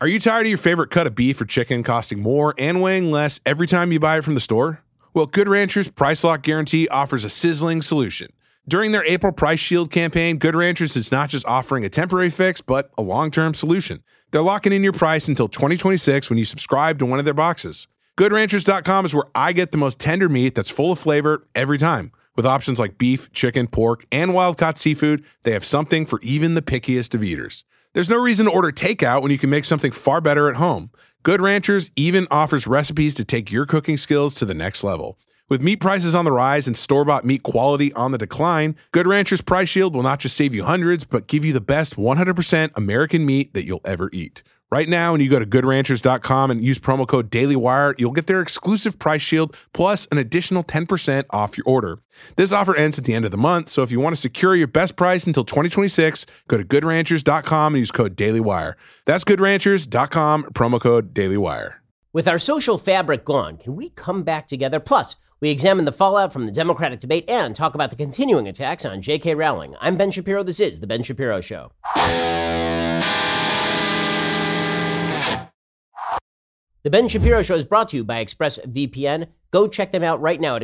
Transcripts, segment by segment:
Are you tired of your favorite cut of beef or chicken costing more and weighing less every time you buy it from the store? Well, Good Ranchers Price Lock Guarantee offers a sizzling solution. During their April Price Shield campaign, Good Ranchers is not just offering a temporary fix, but a long-term solution. They're locking in your price until 2026 when you subscribe to one of their boxes. GoodRanchers.com is where I get the most tender meat that's full of flavor every time. With options like beef, chicken, pork, and wild-caught seafood, they have something for even the pickiest of eaters. There's no reason to order takeout when you can make something far better at home. Good Ranchers even offers recipes to take your cooking skills to the next level. With meat prices on the rise and store-bought meat quality on the decline, Good Ranchers Price Shield will not just save you hundreds, but give you the best 100% American meat that you'll ever eat. Right now, when you go to GoodRanchers.com and use promo code DailyWire, you'll get their exclusive Price Shield plus an additional 10% off your order. This offer ends at the end of the month, so if you want to secure your best price until 2026, go to GoodRanchers.com and use code DailyWire. That's GoodRanchers.com, promo code DailyWire. With our social fabric gone, can we come back together? Plus, we examine the fallout from the Democratic debate and talk about the continuing attacks on J.K. Rowling. I'm Ben Shapiro. This is The Ben Shapiro Show. The Ben Shapiro Show is brought to you by ExpressVPN. Go check them out right now at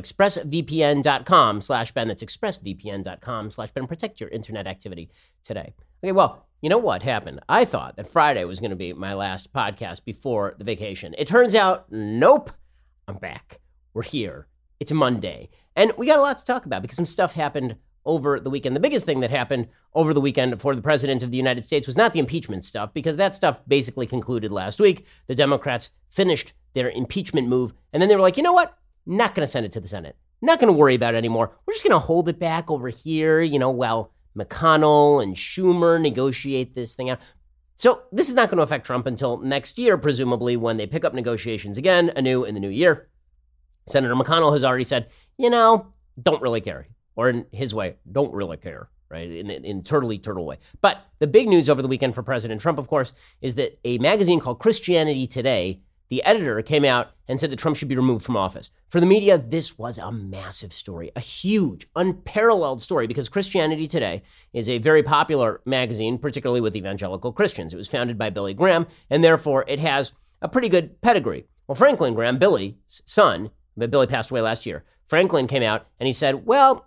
expressvpn.com/Ben. That's expressvpn.com/Ben. Protect your internet activity today. Okay, well, you know what happened? I thought that Friday was going to be my last podcast before the vacation. It turns out, nope, I'm back. We're here. It's Monday. And we got a lot to talk about because some stuff happened over the weekend. The biggest thing that happened over the weekend for the president of the United States was not the impeachment stuff, because that stuff basically concluded last week. The Democrats finished their impeachment move, and then they were like, you know what? Not going to send it to the Senate. Not going to worry about it anymore. We're just going to hold it back over here, while McConnell and Schumer negotiate this thing out. So this is not going to affect Trump until next year, presumably, when they pick up negotiations again, anew in the new year. Senator McConnell has already said, don't really care. Or in his way, don't really care, right? In turtle way. But the big news over the weekend for President Trump, of course, is that a magazine called Christianity Today, the editor came out and said that Trump should be removed from office. For the media, this was a massive story, a huge, unparalleled story, because Christianity Today is a very popular magazine, particularly with evangelical Christians. It was founded by Billy Graham, and therefore it has a pretty good pedigree. Well, Franklin Graham, Billy's son, but Billy passed away last year. Franklin came out and he said, well,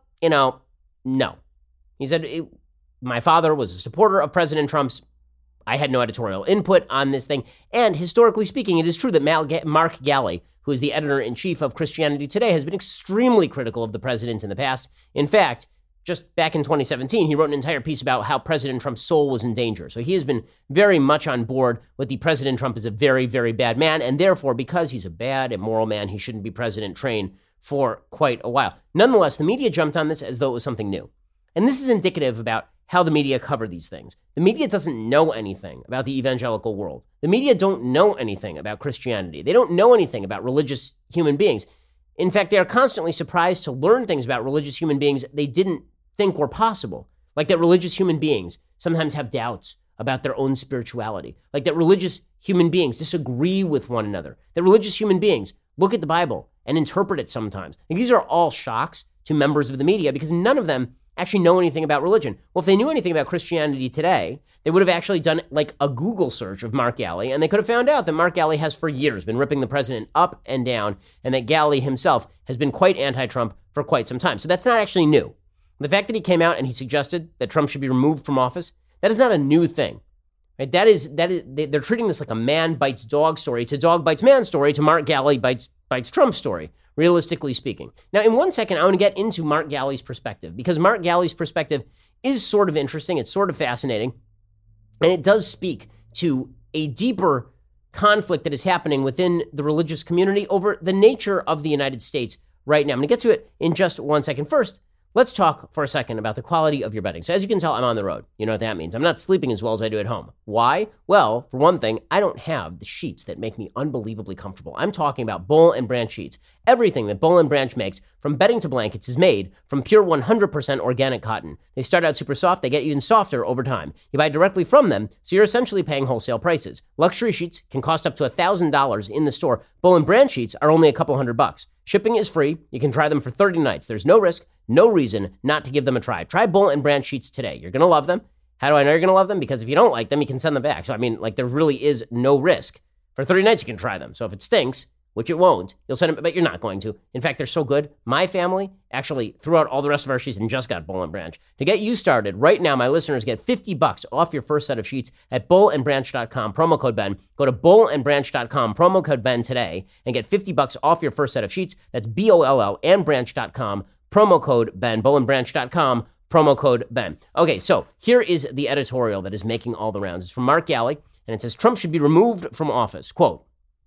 no. He said, my father was a supporter of President Trump's. I had no editorial input on this thing. And historically speaking, it is true that Mark Galli, who is the editor-in-chief of Christianity Today, has been extremely critical of the president in the past. In fact, just back in 2017, he wrote an entire piece about how President Trump's soul was in danger. So he has been very much on board with the President Trump is a very, very bad man. And therefore, because he's a bad, immoral man, he shouldn't be president trained for quite a while. Nonetheless, the media jumped on this as though it was something new. And this is indicative about how the media cover these things. The media doesn't know anything about the evangelical world. The media don't know anything about Christianity. They don't know anything about religious human beings. In fact, they are constantly surprised to learn things about religious human beings they didn't think were possible. Like that religious human beings sometimes have doubts about their own spirituality. Like that religious human beings disagree with one another. That religious human beings look at the Bible and interpret it sometimes. And these are all shocks to members of the media because none of them actually know anything about religion. Well, if they knew anything about Christianity Today, they would have actually done like a Google search of Mark Galli, and they could have found out that Mark Galli has for years been ripping the president up and down, and that Galli himself has been quite anti-Trump for quite some time. So that's not actually new. The fact that he came out and he suggested that Trump should be removed from office, that is not a new thing. Right? They're treating this like a man bites dog story. It's a dog bites man story to Mark Galli bites Trump story, realistically speaking. Now, in 1 second, I want to get into Mark Galli's perspective, because Mark Galli's perspective is sort of interesting. It's sort of fascinating. And it does speak to a deeper conflict that is happening within the religious community over the nature of the United States right now. I'm going to get to it in just 1 second. First, let's talk for a second about the quality of your bedding. So as you can tell, I'm on the road. You know what that means. I'm not sleeping as well as I do at home. Why? Well, for one thing, I don't have the sheets that make me unbelievably comfortable. I'm talking about Boll and Branch sheets. Everything that Boll and Branch makes, from bedding to blankets, is made from pure 100% organic cotton. They start out super soft. They get even softer over time. You buy directly from them, so you're essentially paying wholesale prices. Luxury sheets can cost up to $1,000 in the store. Boll and Branch sheets are only a couple $100. Shipping is free. You can try them for 30 nights. There's no risk, no reason not to give them a try. Try Boll and Branch sheets today. You're going to love them. How do I know you're going to love them? Because if you don't like them, you can send them back. So, I mean, like, there really is no risk. For 30 nights, you can try them. So if it stinks, which it won't, you'll send them, but you're not going to. In fact, they're so good. My family actually threw out all the rest of our sheets and just got Boll & Branch. To get you started, right now, my listeners get $50 off your first set of sheets at bullandbranch.com, promo code Ben. Go to bullandbranch.com, promo code Ben today, and get $50 off your first set of sheets. That's BOLL and branch.com, promo code Ben, bullandbranch.com, promo code Ben. Okay, so here is the editorial that is making all the rounds. It's from Mark Galli, and it says, Trump should be removed from office. Quote,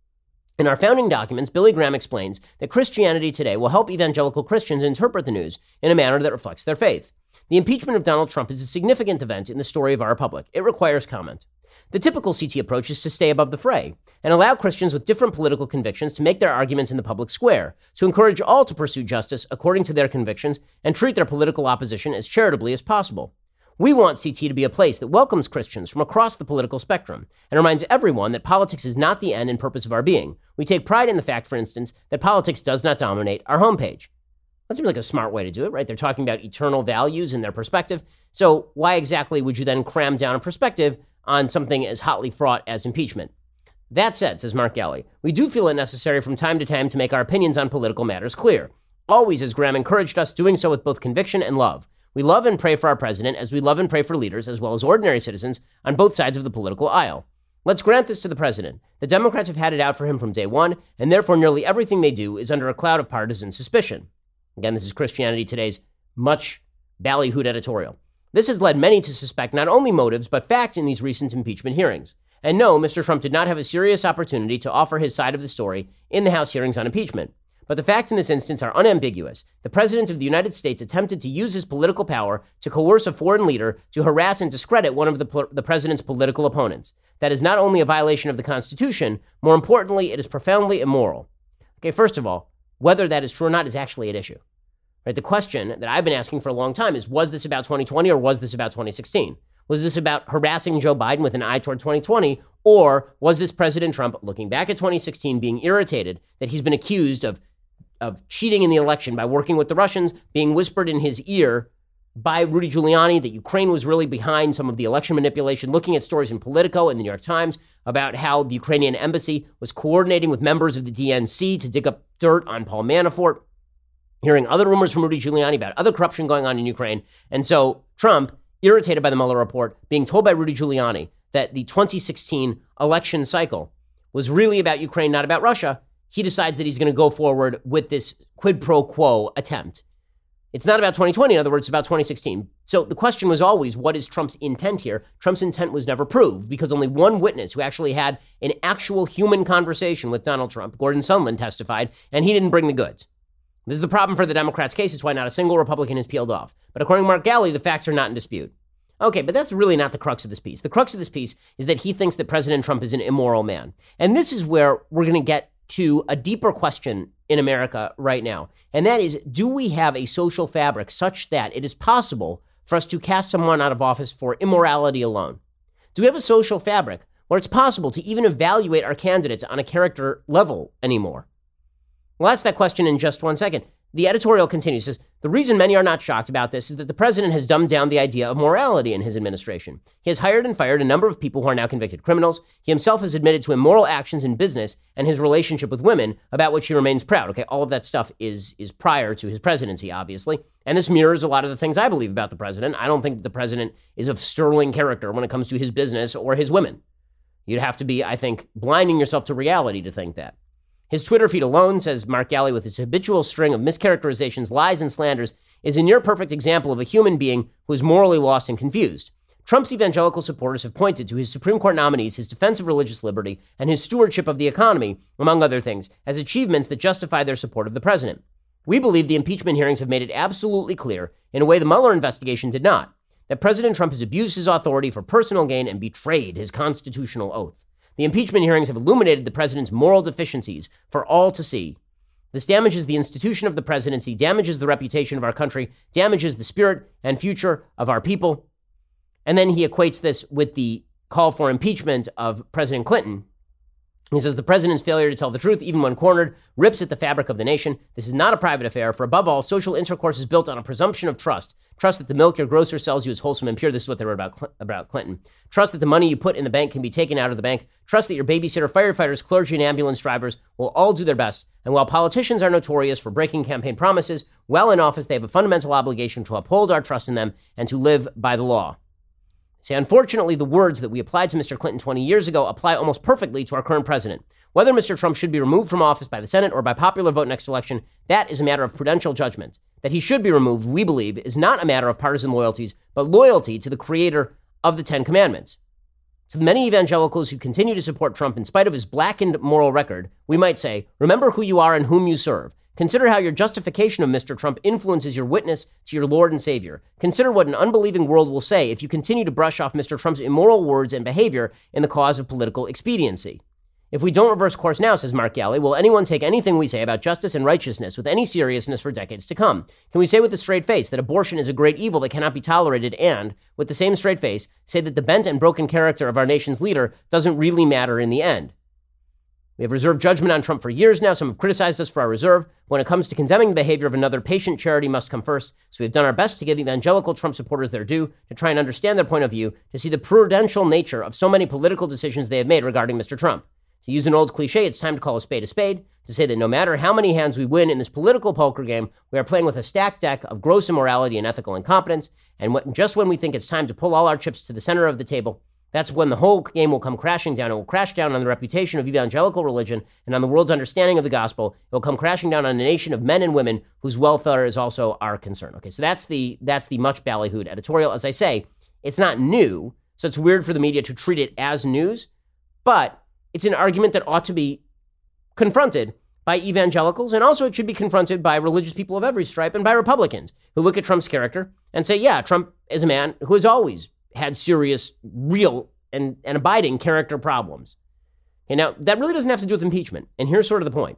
in our founding documents, Billy Graham explains that Christianity Today will help evangelical Christians interpret the news in a manner that reflects their faith. The impeachment of Donald Trump is a significant event in the story of our republic. It requires comment. The typical CT approach is to stay above the fray and allow Christians with different political convictions to make their arguments in the public square, to encourage all to pursue justice according to their convictions and treat their political opposition as charitably as possible. We want CT to be a place that welcomes Christians from across the political spectrum and reminds everyone that politics is not the end and purpose of our being. We take pride in the fact, for instance, that politics does not dominate our homepage. That seems like a smart way to do it, right? They're talking about eternal values and their perspective. So why exactly would you then cram down a perspective on something as hotly fraught as impeachment? That said, says Mark Galli, we do feel it necessary from time to time to make our opinions on political matters clear. Always, as Graham encouraged us, doing so with both conviction and love. We love and pray for our president as we love and pray for leaders as well as ordinary citizens on both sides of the political aisle. Let's grant this to the president. The Democrats have had it out for him from day one, and therefore nearly everything they do is under a cloud of partisan suspicion. Again, this is Christianity Today's much ballyhooed editorial. This has led many to suspect not only motives, but facts in these recent impeachment hearings. And no, Mr. Trump did not have a serious opportunity to offer his side of the story in the House hearings on impeachment. But the facts in this instance are unambiguous. The President of the United States attempted to use his political power to coerce a foreign leader to harass and discredit one of the President's political opponents. That is not only a violation of the Constitution, more importantly, it is profoundly immoral. Okay, first of all, whether that is true or not is actually at issue. Right? The question that I've been asking for a long time is, was this about 2020 or was this about 2016? Was this about harassing Joe Biden with an eye toward 2020, or was this President Trump looking back at 2016 being irritated that he's been accused of cheating in the election by working with the Russians, being whispered in his ear by Rudy Giuliani that Ukraine was really behind some of the election manipulation, looking at stories in Politico and the New York Times about how the Ukrainian embassy was coordinating with members of the DNC to dig up dirt on Paul Manafort, hearing other rumors from Rudy Giuliani about other corruption going on in Ukraine. And so Trump, irritated by the Mueller report, being told by Rudy Giuliani that the 2016 election cycle was really about Ukraine, not about Russia, he decides that he's going to go forward with this quid pro quo attempt. It's not about 2020, in other words, it's about 2016. So the question was always, what is Trump's intent here? Trump's intent was never proved because only one witness who actually had an actual human conversation with Donald Trump, Gordon Sondland, testified, and he didn't bring the goods. This is the problem for the Democrats' case. It's why not a single Republican is peeled off. But according to Mark Galli, the facts are not in dispute. Okay, but that's really not the crux of this piece. The crux of this piece is that he thinks that President Trump is an immoral man. And this is where we're going to get to a deeper question in America right now. And that is, do we have a social fabric such that it is possible for us to cast someone out of office for immorality alone? Do we have a social fabric where it's possible to even evaluate our candidates on a character level anymore? We'll ask that question in just 1 second. The editorial continues, says, the reason many are not shocked about this is that the president has dumbed down the idea of morality in his administration. He has hired and fired a number of people who are now convicted criminals. He himself has admitted to immoral actions in business and his relationship with women, about which he remains proud. Okay, all of that stuff is prior to his presidency, obviously. And this mirrors a lot of the things I believe about the president. I don't think that the president is of sterling character when it comes to his business or his women. You'd have to be, I think, blinding yourself to reality to think that. His Twitter feed alone, says Mark Galli, with his habitual string of mischaracterizations, lies, and slanders, is a near-perfect example of a human being who is morally lost and confused. Trump's evangelical supporters have pointed to his Supreme Court nominees, his defense of religious liberty, and his stewardship of the economy, among other things, as achievements that justify their support of the president. We believe the impeachment hearings have made it absolutely clear, in a way the Mueller investigation did not, that President Trump has abused his authority for personal gain and betrayed his constitutional oath. The impeachment hearings have illuminated the president's moral deficiencies for all to see. This damages the institution of the presidency, damages the reputation of our country, damages the spirit and future of our people. And then he equates this with the call for impeachment of President Clinton He says the president's failure to tell the truth, even when cornered, rips at the fabric of the nation. This is not a private affair, for above all, social intercourse is built on a presumption of trust. Trust that the milk your grocer sells you is wholesome and pure. This is what they wrote about Clinton. Trust that the money you put in the bank can be taken out of the bank. Trust that your babysitter, firefighters, clergy, and ambulance drivers will all do their best. And while politicians are notorious for breaking campaign promises, while in office, they have a fundamental obligation to uphold our trust in them and to live by the law. See, unfortunately, the words that we applied to Mr. Clinton 20 years ago apply almost perfectly to our current president. Whether Mr. Trump should be removed from office by the Senate or by popular vote next election, that is a matter of prudential judgment. That he should be removed, we believe, is not a matter of partisan loyalties, but loyalty to the creator of the Ten Commandments. To the many evangelicals who continue to support Trump in spite of his blackened moral record, we might say, remember who you are and whom you serve. Consider how your justification of Mr. Trump influences your witness to your Lord and Savior. Consider what an unbelieving world will say if you continue to brush off Mr. Trump's immoral words and behavior in the cause of political expediency. If we don't reverse course now, says Mark Galli, will anyone take anything we say about justice and righteousness with any seriousness for decades to come? Can we say with a straight face that abortion is a great evil that cannot be tolerated and, with the same straight face, say that the bent and broken character of our nation's leader doesn't really matter in the end? We have reserved judgment on Trump for years now. Some have criticized us for our reserve. When it comes to condemning the behavior of another, patient charity must come first. So we've done our best to give evangelical Trump supporters their due, to try and understand their point of view, to see the prudential nature of so many political decisions they have made regarding Mr. Trump. To use an old cliche, it's time to call a spade, to say that no matter how many hands we win in this political poker game, we are playing with a stacked deck of gross immorality and ethical incompetence. And just when we think it's time to pull all our chips to the center of the table, that's when the whole game will come crashing down. It will crash down on the reputation of evangelical religion and on the world's understanding of the gospel. It will come crashing down on a nation of men and women whose welfare is also our concern. Okay, so that's the much ballyhooed editorial. As I say, it's not new, so it's weird for the media to treat it as news, but it's an argument that ought to be confronted by evangelicals, and also it should be confronted by religious people of every stripe and by Republicans who look at Trump's character and say, yeah, Trump is a man who has always had serious, real, and abiding character problems. And now, that really doesn't have to do with impeachment. And here's sort of the point.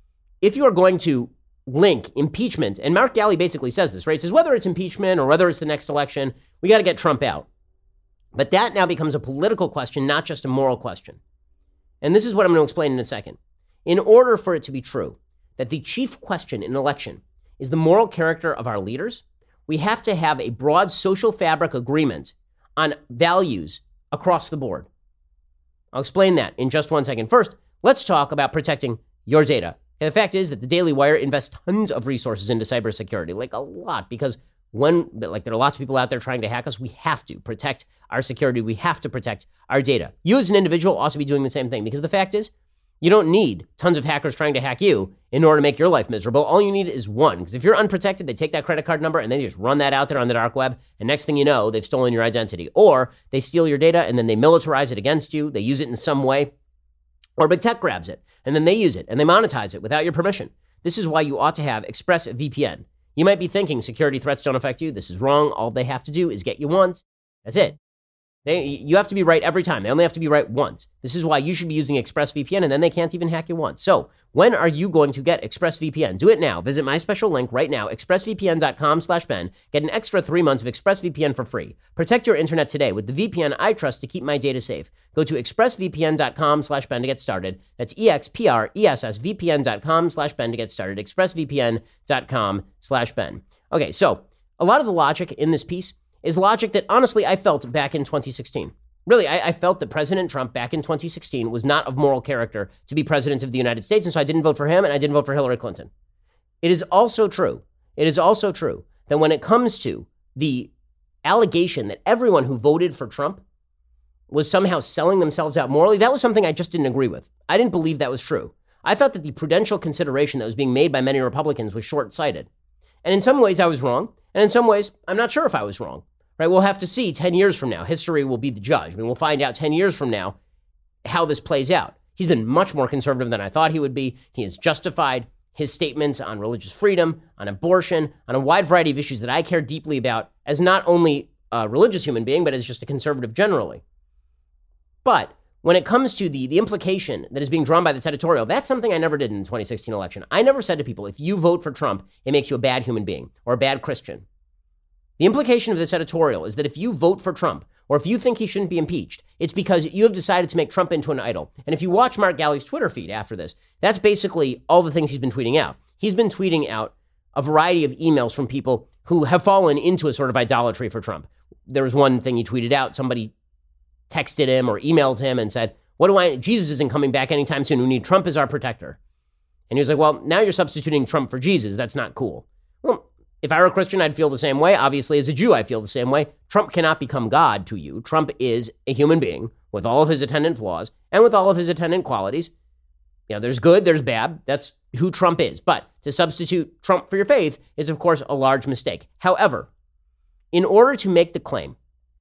If you are going to link impeachment, and Mark Galli basically says this, right? He says, whether it's impeachment or whether it's the next election, we got to get Trump out. But that now becomes a political question, not just a moral question. And this is what I'm going to explain in a second. In order for it to be true that the chief question in an election is the moral character of our leaders, we have to have a broad social fabric agreement on values across the board. I'll explain that in just 1 second. First, let's talk about protecting your data. And the fact is that the Daily Wire invests tons of resources into cybersecurity, like a lot, because there are lots of people out there trying to hack us. We have to protect our security. We have to protect our data. You as an individual ought to be doing the same thing, because the fact is, you don't need tons of hackers trying to hack you in order to make your life miserable. All you need is one, because if you're unprotected, they take that credit card number and they just run that out there on the dark web, and next thing you know, they've stolen your identity. Or they steal your data and then they militarize it against you. They use it in some way. Or big tech grabs it and then they use it and they monetize it without your permission. This is why you ought to have ExpressVPN. You might be thinking security threats don't affect you. This is wrong. All they have to do is get you once. That's it. You have to be right every time. They only have to be right once. This is why you should be using ExpressVPN, and then they can't even hack you once. So when are you going to get ExpressVPN? Do it now. Visit my special link right now, expressvpn.com/Ben. Get an extra 3 months of ExpressVPN for free. Protect your internet today with the VPN I trust to keep my data safe. Go to expressvpn.com/Ben to get started. That's expressvpn.com/Ben to get started. expressvpn.com/Ben. Okay, so a lot of the logic in this piece is logic that, honestly, I felt back in 2016. Really, I felt that President Trump back in 2016 was not of moral character to be president of the United States, and so I didn't vote for him, and I didn't vote for Hillary Clinton. It is also true that when it comes to the allegation that everyone who voted for Trump was somehow selling themselves out morally, that was something I just didn't agree with. I didn't believe that was true. I thought that the prudential consideration that was being made by many Republicans was short-sighted. And in some ways, I was wrong, and in some ways, I'm not sure if I was wrong. Right, we'll have to see 10 years from now. History will be the judge. I mean, we'll find out 10 years from now how this plays out. He's been much more conservative than I thought he would be. He has justified his statements on religious freedom, on abortion, on a wide variety of issues that I care deeply about as not only a religious human being, but as just a conservative generally. But when it comes to the implication that is being drawn by this editorial, that's something I never did in the 2016 election. I never said to people, if you vote for Trump, it makes you a bad human being or a bad Christian. The implication of this editorial is that if you vote for Trump, or if you think he shouldn't be impeached, it's because you have decided to make Trump into an idol. And if you watch Mark Galli's Twitter feed after this, that's basically all the things he's been tweeting out. He's been tweeting out a variety of emails from people who have fallen into a sort of idolatry for Trump. There was one thing he tweeted out. Somebody texted him or emailed him and said, Jesus isn't coming back anytime soon. We need Trump as our protector. And he was like, well, now you're substituting Trump for Jesus. That's not cool. Well, if I were a Christian, I'd feel the same way. Obviously, as a Jew, I feel the same way. Trump cannot become God to you. Trump is a human being with all of his attendant flaws and with all of his attendant qualities. You know, there's good, there's bad. That's who Trump is. But to substitute Trump for your faith is, of course, a large mistake. However, in order to make the claim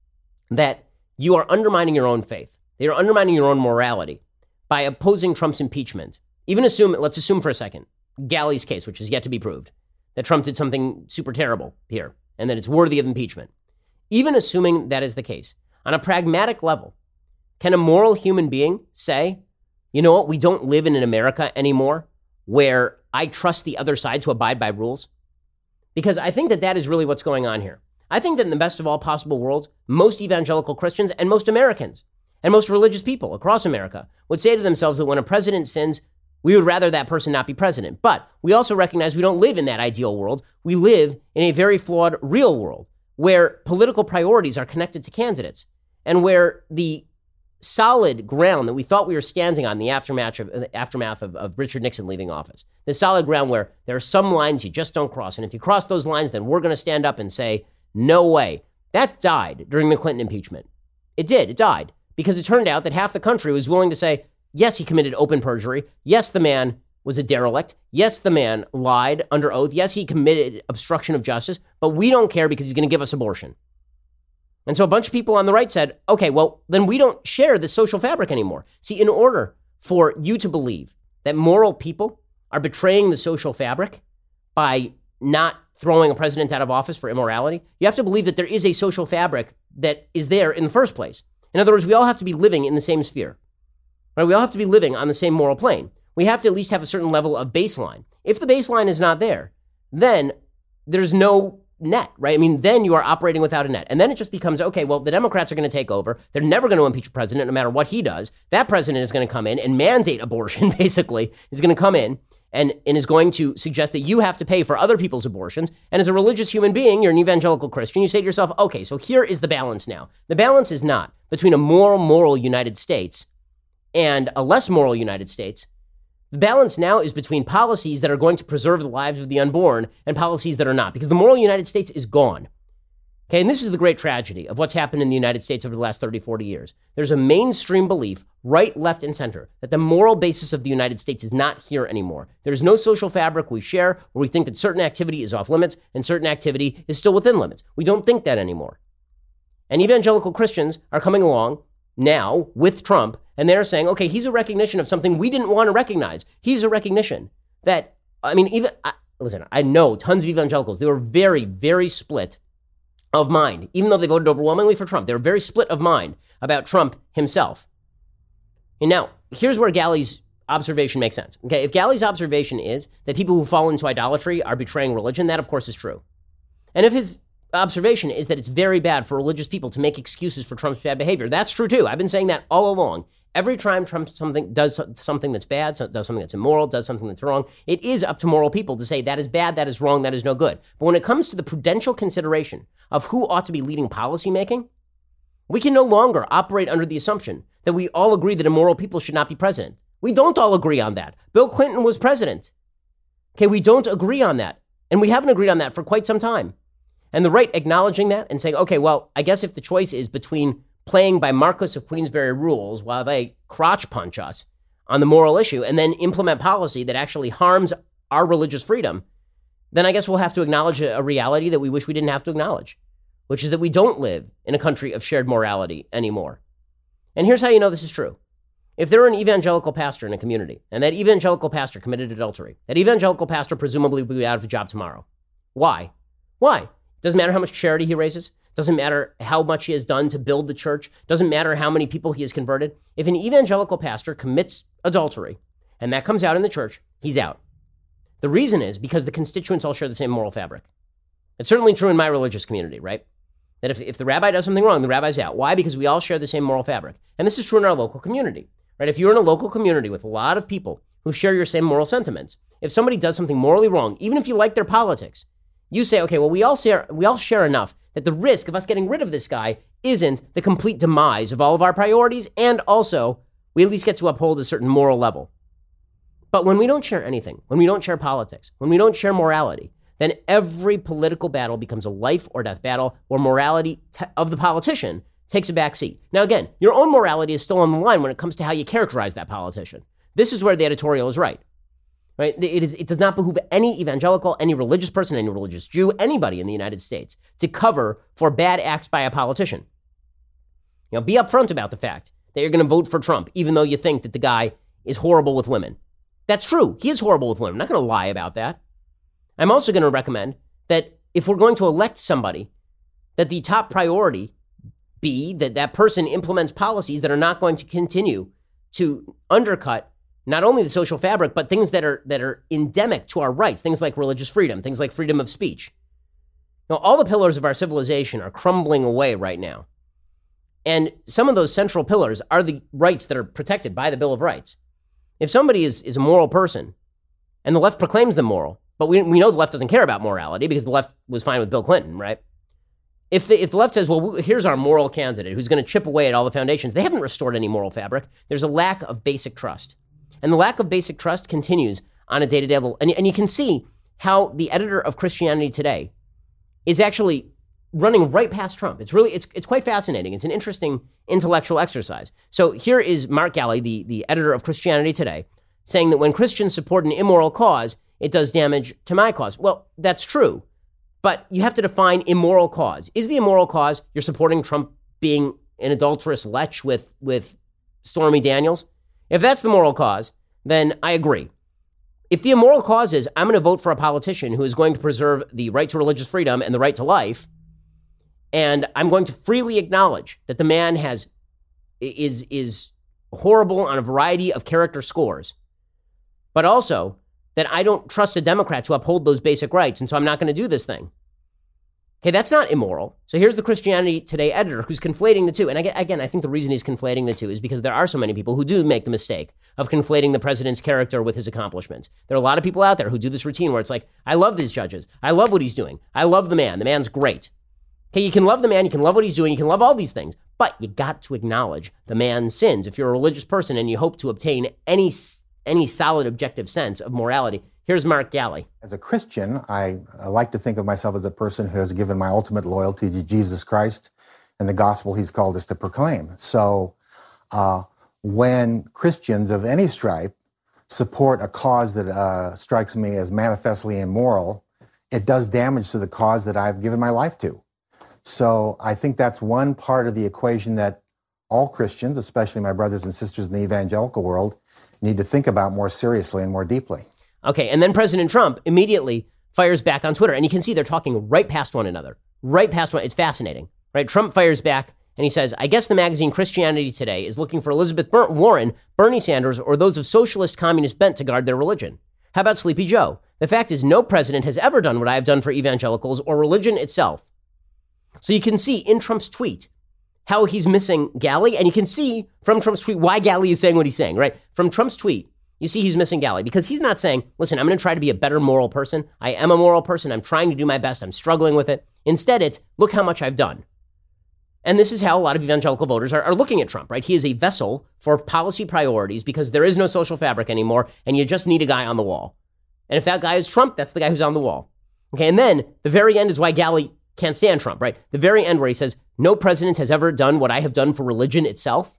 that you are undermining your own faith, that you're undermining your own morality by opposing Trump's impeachment, let's assume for a second, Galli's case, which is yet to be proved, that Trump did something super terrible here and that it's worthy of impeachment. Even assuming that is the case, on a pragmatic level, can a moral human being say, you know what, we don't live in an America anymore where I trust the other side to abide by rules? Because I think that is really what's going on here. I think that in the best of all possible worlds, most evangelical Christians and most Americans and most religious people across America would say to themselves that when a president sins, we would rather that person not be president. But we also recognize we don't live in that ideal world. We live in a very flawed real world where political priorities are connected to candidates and where the solid ground that we thought we were standing on in the aftermath of Richard Nixon leaving office, the solid ground where there are some lines you just don't cross. And if you cross those lines, then we're going to stand up and say, no way. That died during the Clinton impeachment. It did. It died because it turned out that half the country was willing to say, yes, he committed open perjury. Yes, the man was a derelict. Yes, the man lied under oath. Yes, he committed obstruction of justice, but we don't care because he's going to give us abortion. And so a bunch of people on the right said, okay, well, then we don't share the social fabric anymore. See, in order for you to believe that moral people are betraying the social fabric by not throwing a president out of office for immorality, you have to believe that there is a social fabric that is there in the first place. In other words, we all have to be living in the same sphere. Right? We all have to be living on the same moral plane. We have to at least have a certain level of baseline. If the baseline is not there, then there's no net, right? I mean, then you are operating without a net. And then it just becomes, okay, well, the Democrats are going to take over. They're never going to impeach a president no matter what he does. That president is going to come in and mandate abortion, basically. He's going to come in and is going to suggest that you have to pay for other people's abortions. And as a religious human being, you're an evangelical Christian, you say to yourself, okay, so here is the balance now. The balance is not between a moral United States and a less moral United States. The balance now is between policies that are going to preserve the lives of the unborn and policies that are not, because the moral United States is gone. Okay, and this is the great tragedy of what's happened in the United States over the last 30, 40 years. There's a mainstream belief, right, left, and center, that the moral basis of the United States is not here anymore. There's no social fabric we share where we think that certain activity is off limits and certain activity is still within limits. We don't think that anymore. And evangelical Christians are coming along now with Trump, and they're saying, okay, he's a recognition of something we didn't want to recognize. He's a recognition that, I mean, listen, I know tons of evangelicals, they were very, very split of mind, even though they voted overwhelmingly for Trump. They were very split of mind about Trump himself. And now, here's where Galli's observation makes sense. Okay, if Galli's observation is that people who fall into idolatry are betraying religion, that of course is true. And if his observation is that it's very bad for religious people to make excuses for Trump's bad behavior, that's true too. I've been saying that all along. Every time Trump does something that's bad, does something that's immoral, does something that's wrong, it is up to moral people to say that is bad, that is wrong, that is no good. But when it comes to the prudential consideration of who ought to be leading policymaking, we can no longer operate under the assumption that we all agree that immoral people should not be president. We don't all agree on that. Bill Clinton was president. Okay, we don't agree on that. And we haven't agreed on that for quite some time. And the right acknowledging that and saying, okay, well, I guess if the choice is between playing by Marquis of Queensberry rules while they crotch punch us on the moral issue and then implement policy that actually harms our religious freedom, then I guess we'll have to acknowledge a reality that we wish we didn't have to acknowledge, which is that we don't live in a country of shared morality anymore. And here's how you know this is true. If there were an evangelical pastor in a community and that evangelical pastor committed adultery, that evangelical pastor presumably would be out of a job tomorrow. Why? Why? Doesn't matter how much charity he raises. Doesn't matter how much he has done to build the church. Doesn't matter how many people he has converted. If an evangelical pastor commits adultery and that comes out in the church, he's out. The reason is because the constituents all share the same moral fabric. It's certainly true in my religious community, right? That if the rabbi does something wrong, the rabbi's out. Why? Because we all share the same moral fabric. And this is true in our local community, right? If you're in a local community with a lot of people who share your same moral sentiments, if somebody does something morally wrong, even if you like their politics, you say, okay, well, we all share enough that the risk of us getting rid of this guy isn't the complete demise of all of our priorities, and also we at least get to uphold a certain moral level. But when we don't share anything, when we don't share politics, when we don't share morality, then every political battle becomes a life or death battle where morality of the politician takes a back seat. Now, again, your own morality is still on the line when it comes to how you characterize that politician. This is where the editorial is right. Right? It does not behoove any evangelical, any religious person, any religious Jew, anybody in the United States to cover for bad acts by a politician. You know, be upfront about the fact that you're going to vote for Trump, even though you think that the guy is horrible with women. That's true. He is horrible with women. I'm not going to lie about that. I'm also going to recommend that if we're going to elect somebody, that the top priority be that that person implements policies that are not going to continue to undercut not only the social fabric, but things that are endemic to our rights, things like religious freedom, things like freedom of speech. Now, all the pillars of our civilization are crumbling away right now. And some of those central pillars are the rights that are protected by the Bill of Rights. If somebody is a moral person, and the left proclaims them moral, but we know the left doesn't care about morality because the left was fine with Bill Clinton, right? If the left says, well, here's our moral candidate who's going to chip away at all the foundations, they haven't restored any moral fabric. There's a lack of basic trust. And the lack of basic trust continues on a day-to-day level. And you can see how the editor of Christianity Today is actually running right past Trump. It's quite fascinating. It's an interesting intellectual exercise. So here is Mark Galli, the editor of Christianity Today, saying that when Christians support an immoral cause, it does damage to my cause. Well, that's true. But you have to define immoral cause. Is the immoral cause you're supporting Trump being an adulterous lech with Stormy Daniels? If that's the moral cause, then I agree. If the immoral cause is I'm going to vote for a politician who is going to preserve the right to religious freedom and the right to life, and I'm going to freely acknowledge that the man is horrible on a variety of character scores, but also that I don't trust a Democrat to uphold those basic rights, and so I'm not going to do this thing. Okay, that's not immoral. So here's the Christianity Today editor who's conflating the two. And again, I think the reason he's conflating the two is because there are so many people who do make the mistake of conflating the president's character with his accomplishments. There are a lot of people out there who do this routine where it's like, I love these judges. I love what he's doing. I love the man. The man's great. Okay, you can love the man. You can love what he's doing. You can love all these things. But you got to acknowledge the man's sins. If you're a religious person and you hope to obtain any solid objective sense of morality, here's Mark Galli. As a Christian, I like to think of myself as a person who has given my ultimate loyalty to Jesus Christ and the gospel he's called us to proclaim. So when Christians of any stripe support a cause that strikes me as manifestly immoral, it does damage to the cause that I've given my life to. So I think that's one part of the equation that all Christians, especially my brothers and sisters in the evangelical world, need to think about more seriously and more deeply. Okay, and then President Trump immediately fires back on Twitter, and you can see they're talking right past one another, right past one. It's fascinating, right? Trump fires back, and he says, I guess the magazine Christianity Today is looking for Elizabeth Warren, Bernie Sanders, or those of socialist communist bent to guard their religion. How about Sleepy Joe? The fact is, no president has ever done what I have done for evangelicals or religion itself. So you can see in Trump's tweet how he's missing Galli, and you can see from Trump's tweet why Galli is saying what he's saying, right? From Trump's tweet, you see he's missing Galli because he's not saying, listen, I'm going to try to be a better moral person. I am a moral person. I'm trying to do my best. I'm struggling with it. Instead, it's, look how much I've done. And this is how a lot of evangelical voters are looking at Trump, right? He is a vessel for policy priorities because there is no social fabric anymore, and you just need a guy on the wall. And if that guy is Trump, that's the guy who's on the wall. Okay, and then the very end is why Galli can't stand Trump, right? The very end where he says, no president has ever done what I have done for religion itself.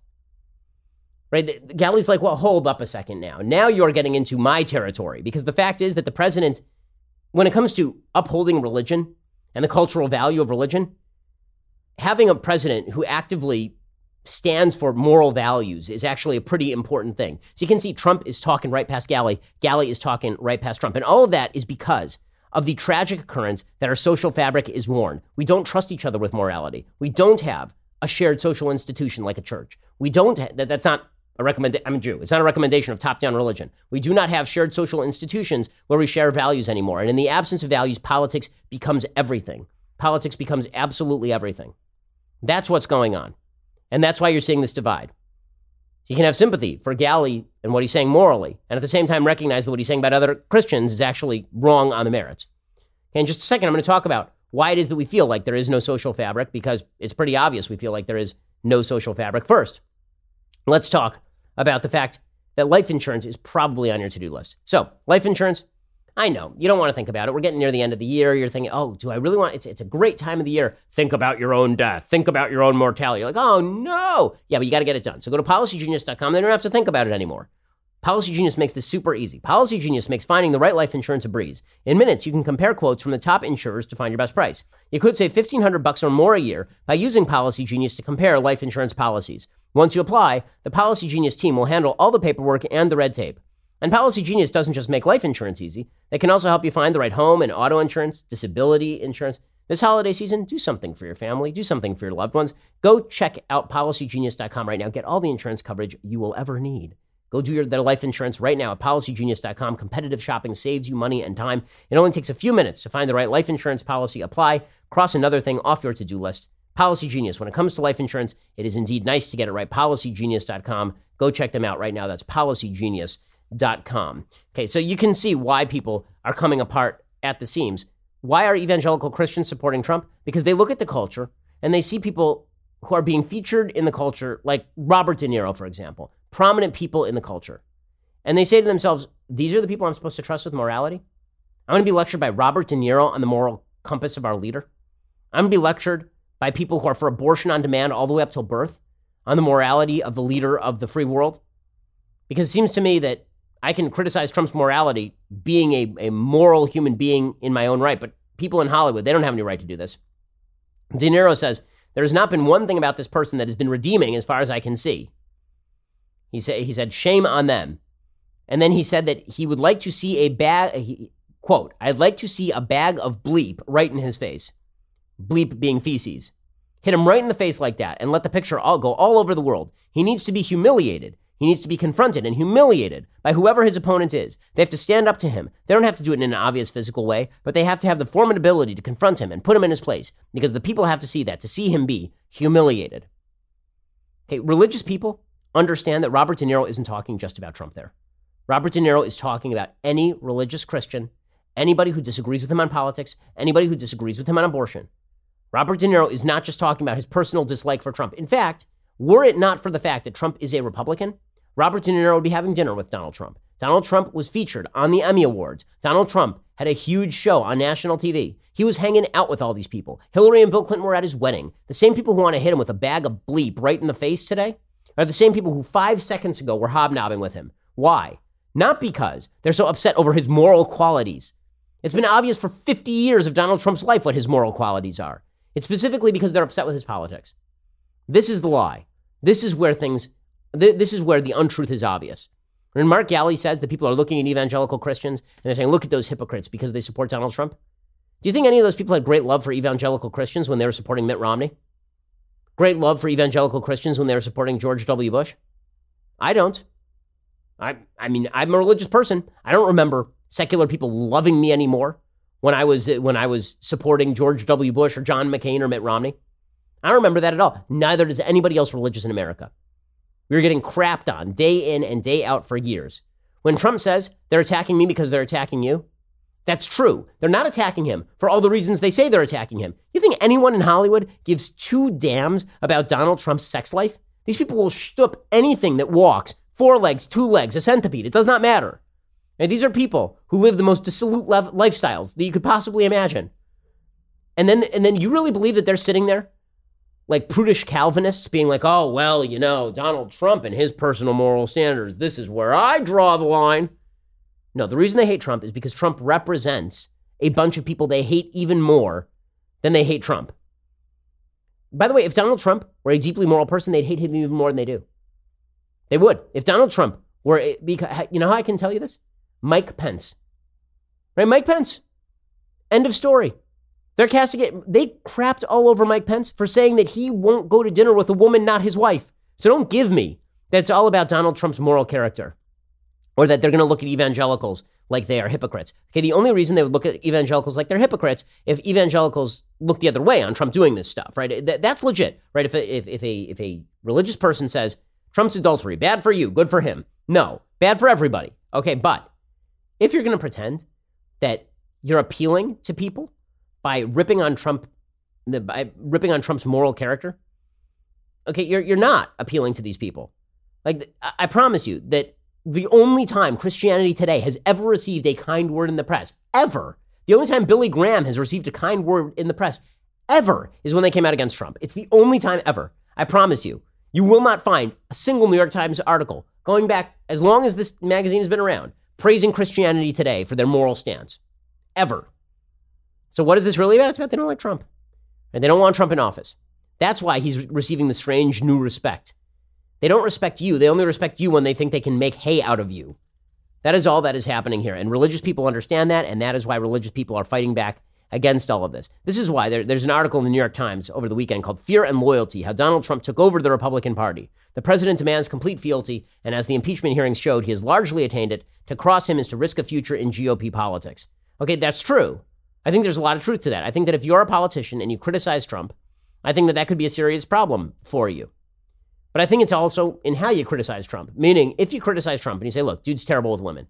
Right? Galli's like, well, hold up a second now. Now you're getting into my territory because the fact is that the president, when it comes to upholding religion and the cultural value of religion, having a president who actively stands for moral values is actually a pretty important thing. So you can see Trump is talking right past Galli. Galli is talking right past Trump. And all of that is because of the tragic occurrence that our social fabric is worn. We don't trust each other with morality. We don't have a shared social institution like a church. We don't, that's not I'm a Jew. It's not a recommendation of top-down religion. We do not have shared social institutions where we share values anymore. And in the absence of values, politics becomes everything. Politics becomes absolutely everything. That's what's going on. And that's why you're seeing this divide. So you can have sympathy for Galli and what he's saying morally, and at the same time recognize that what he's saying about other Christians is actually wrong on the merits. Okay, in just a second, I'm going to talk about why it is that we feel like there is no social fabric, because it's pretty obvious we feel like there is no social fabric. First, let's talk about the fact that life insurance is probably on your to-do list. So, life insurance, I know, you don't want to think about it. We're getting near the end of the year. You're thinking, oh, do I really want, it's a great time of the year. Think about your own death. Think about your own mortality. You're like, oh, no. Yeah, but you got to get it done. So go to PolicyGenius.com. Then you don't have to think about it anymore. Policy Genius makes this super easy. Policy Genius makes finding the right life insurance a breeze. In minutes, you can compare quotes from the top insurers to find your best price. You could save $1,500 or more a year by using Policy Genius to compare life insurance policies. Once you apply, the Policy Genius team will handle all the paperwork and the red tape. And Policy Genius doesn't just make life insurance easy. They can also help you find the right home and auto insurance, disability insurance. This holiday season, do something for your family. Do something for your loved ones. Go check out PolicyGenius.com right now. Get all the insurance coverage you will ever need. Go do their life insurance right now at PolicyGenius.com. Competitive shopping saves you money and time. It only takes a few minutes to find the right life insurance policy, apply, cross another thing off your to-do list. Policy Genius. When it comes to life insurance, it is indeed nice to get it right. PolicyGenius.com. Go check them out right now. That's PolicyGenius.com. Okay, so you can see why people are coming apart at the seams. Why are evangelical Christians supporting Trump? Because they look at the culture and they see people who are being featured in the culture, like Robert De Niro, for example, prominent people in the culture. And they say to themselves, these are the people I'm supposed to trust with morality? I'm going to be lectured by Robert De Niro on the moral compass of our leader. I'm going to be lectured by people who are for abortion on demand all the way up till birth on the morality of the leader of the free world. Because it seems to me that I can criticize Trump's morality being a moral human being in my own right, but people in Hollywood, they don't have any right to do this. De Niro says, there has not been one thing about this person that has been redeeming as far as I can see. He said, shame on them. And then he said that he would like to see a bag, quote, I'd like to see a bag of bleep right in his face. Bleep being feces. Hit him right in the face like that and let the picture all go all over the world. He needs to be humiliated. He needs to be confronted and humiliated by whoever his opponent is. They have to stand up to him. They don't have to do it in an obvious physical way, but they have to have the formidability to confront him and put him in his place, because the people have to see that, to see him be humiliated. Okay, religious people understand that Robert De Niro isn't talking just about Trump there. Robert De Niro is talking about any religious Christian, anybody who disagrees with him on politics, anybody who disagrees with him on abortion. Robert De Niro is not just talking about his personal dislike for Trump. In fact, were it not for the fact that Trump is a Republican, Robert De Niro would be having dinner with Donald Trump. Donald Trump was featured on the Emmy Awards. Donald Trump had a huge show on national TV. He was hanging out with all these people. Hillary and Bill Clinton were at his wedding. The same people who want to hit him with a bag of bleep right in the face today are the same people who 5 seconds ago were hobnobbing with him. Why? Not because they're so upset over his moral qualities. It's been obvious for 50 years of Donald Trump's life what his moral qualities are. It's specifically because they're upset with his politics. This is the lie. This is where the untruth is obvious. When Mark Galli says that people are looking at evangelical Christians and they're saying, look at those hypocrites because they support Donald Trump. Do you think any of those people had great love for evangelical Christians when they were supporting Mitt Romney? Great love for evangelical Christians when they were supporting George W. Bush? I don't. I mean, I'm a religious person. I don't remember secular people loving me anymore when I was supporting George W. Bush or John McCain or Mitt Romney. I don't remember that at all. Neither does anybody else religious in America. We were getting crapped on day in and day out for years. When Trump says they're attacking me because they're attacking you, that's true. They're not attacking him for all the reasons they say they're attacking him. You think anyone in Hollywood gives 2 damns about Donald Trump's sex life? These people will shtup anything that walks, 4 legs, 2 legs, a centipede. It does not matter. And these are people who live the most dissolute lifestyles that you could possibly imagine. And then you really believe that they're sitting there like prudish Calvinists being like, oh, well, you know, Donald Trump and his personal moral standards, this is where I draw the line. No, the reason they hate Trump is because Trump represents a bunch of people they hate even more than they hate Trump. By the way, if Donald Trump were a deeply moral person, they'd hate him even more than they do. They would. If Donald Trump were, because you know how I can tell you this? Mike Pence. Right? Mike Pence. End of story. They're castigating. They crapped all over Mike Pence for saying that he won't go to dinner with a woman not his wife. So don't give me that it's all about Donald Trump's moral character, or that they're going to look at evangelicals like they are hypocrites. Okay, the only reason they would look at evangelicals like they're hypocrites if evangelicals look the other way on Trump doing this stuff, right? That's legit, right? If a religious person says Trump's adultery, bad for you, good for him. No, bad for everybody. Okay, but if you're going to pretend that you're appealing to people by ripping on Trump's moral character, okay, you're not appealing to these people. Like, I promise you that the only time Christianity Today has ever received a kind word in the press, ever, the only time Billy Graham has received a kind word in the press, ever, is when they came out against Trump. It's the only time ever. I promise you. You will not find a single New York Times article going back as long as this magazine has been around, praising Christianity Today for their moral stance. Ever. So what is this really about? It's about they don't like Trump. And they don't want Trump in office. That's why he's receiving the strange new respect. They don't respect you. They only respect you when they think they can make hay out of you. That is all that is happening here. And religious people understand that, and that is why religious people are fighting back against all of this. This is why there's an article in the New York Times over the weekend called Fear and Loyalty, How Donald Trump Took Over the Republican Party. The president demands complete fealty, and as the impeachment hearings showed, he has largely attained it. To cross him is to risk a future in GOP politics. Okay, that's true. I think there's a lot of truth to that. I think that if you're a politician and you criticize Trump, I think that could be a serious problem for you. But I think it's also in how you criticize Trump. Meaning, if you criticize Trump and you say, look, dude's terrible with women.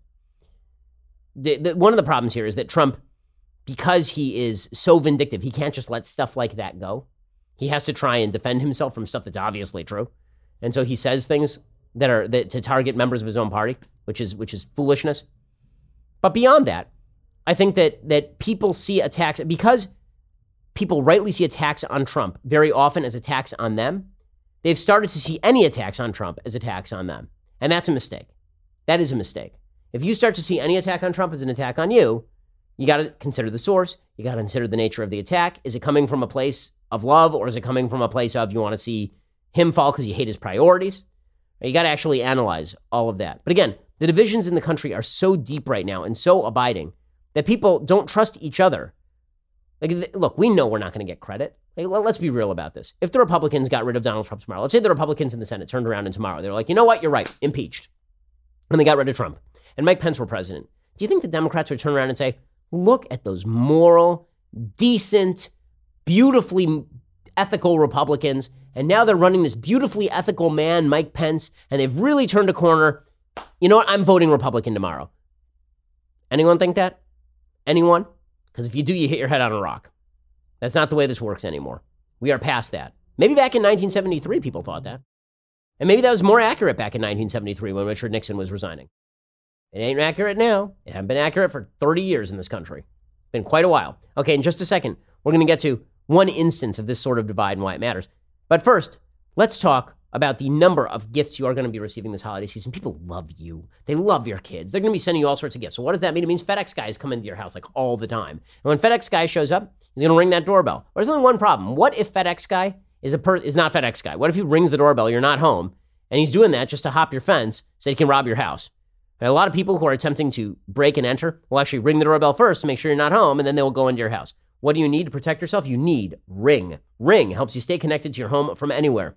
One of the problems here is that Trump, because he is so vindictive, he can't just let stuff like that go. He has to try and defend himself from stuff that's obviously true. And so he says things that to target members of his own party, which is foolishness. But beyond that, I think that people see attacks, because people rightly see attacks on Trump very often as attacks on them. They've started to see any attacks on Trump as attacks on them. And that's a mistake. That is a mistake. If you start to see any attack on Trump as an attack on you, you got to consider the source. You got to consider the nature of the attack. Is it coming from a place of love, or is it coming from a place of you want to see him fall because you hate his priorities? You got to actually analyze all of that. But again, the divisions in the country are so deep right now and so abiding that people don't trust each other. Like, look, we know we're not going to get credit. Like, let's be real about this. If the Republicans got rid of Donald Trump tomorrow, let's say the Republicans in the Senate turned around and tomorrow they were like, you know what, you're right, impeached. And they got rid of Trump. And Mike Pence were president. Do you think the Democrats would turn around and say, look at those moral, decent, beautifully ethical Republicans, and now they're running this beautifully ethical man, Mike Pence, and they've really turned a corner. You know what? I'm voting Republican tomorrow. Anyone think that? Anyone? Because if you do, you hit your head on a rock. That's not the way this works anymore. We are past that. Maybe back in 1973, people thought that. And maybe that was more accurate back in 1973 when Richard Nixon was resigning. It ain't accurate now. It hasn't been accurate for 30 years in this country. Been quite a while. Okay, in just a second, we're going to get to one instance of this sort of divide and why it matters. But first, let's talk about the number of gifts you are going to be receiving this holiday season. People love you. They love your kids. They're going to be sending you all sorts of gifts. So what does that mean? It means FedEx guys come into your house like all the time. And when FedEx guy shows up, he's going to ring that doorbell. But there's only one problem. What if FedEx guy is not FedEx guy? What if he rings the doorbell, you're not home, and he's doing that just to hop your fence so he can rob your house? And a lot of people who are attempting to break and enter will actually ring the doorbell first to make sure you're not home, and then they will go into your house. What do you need to protect yourself? You need Ring. Ring helps you stay connected to your home from anywhere.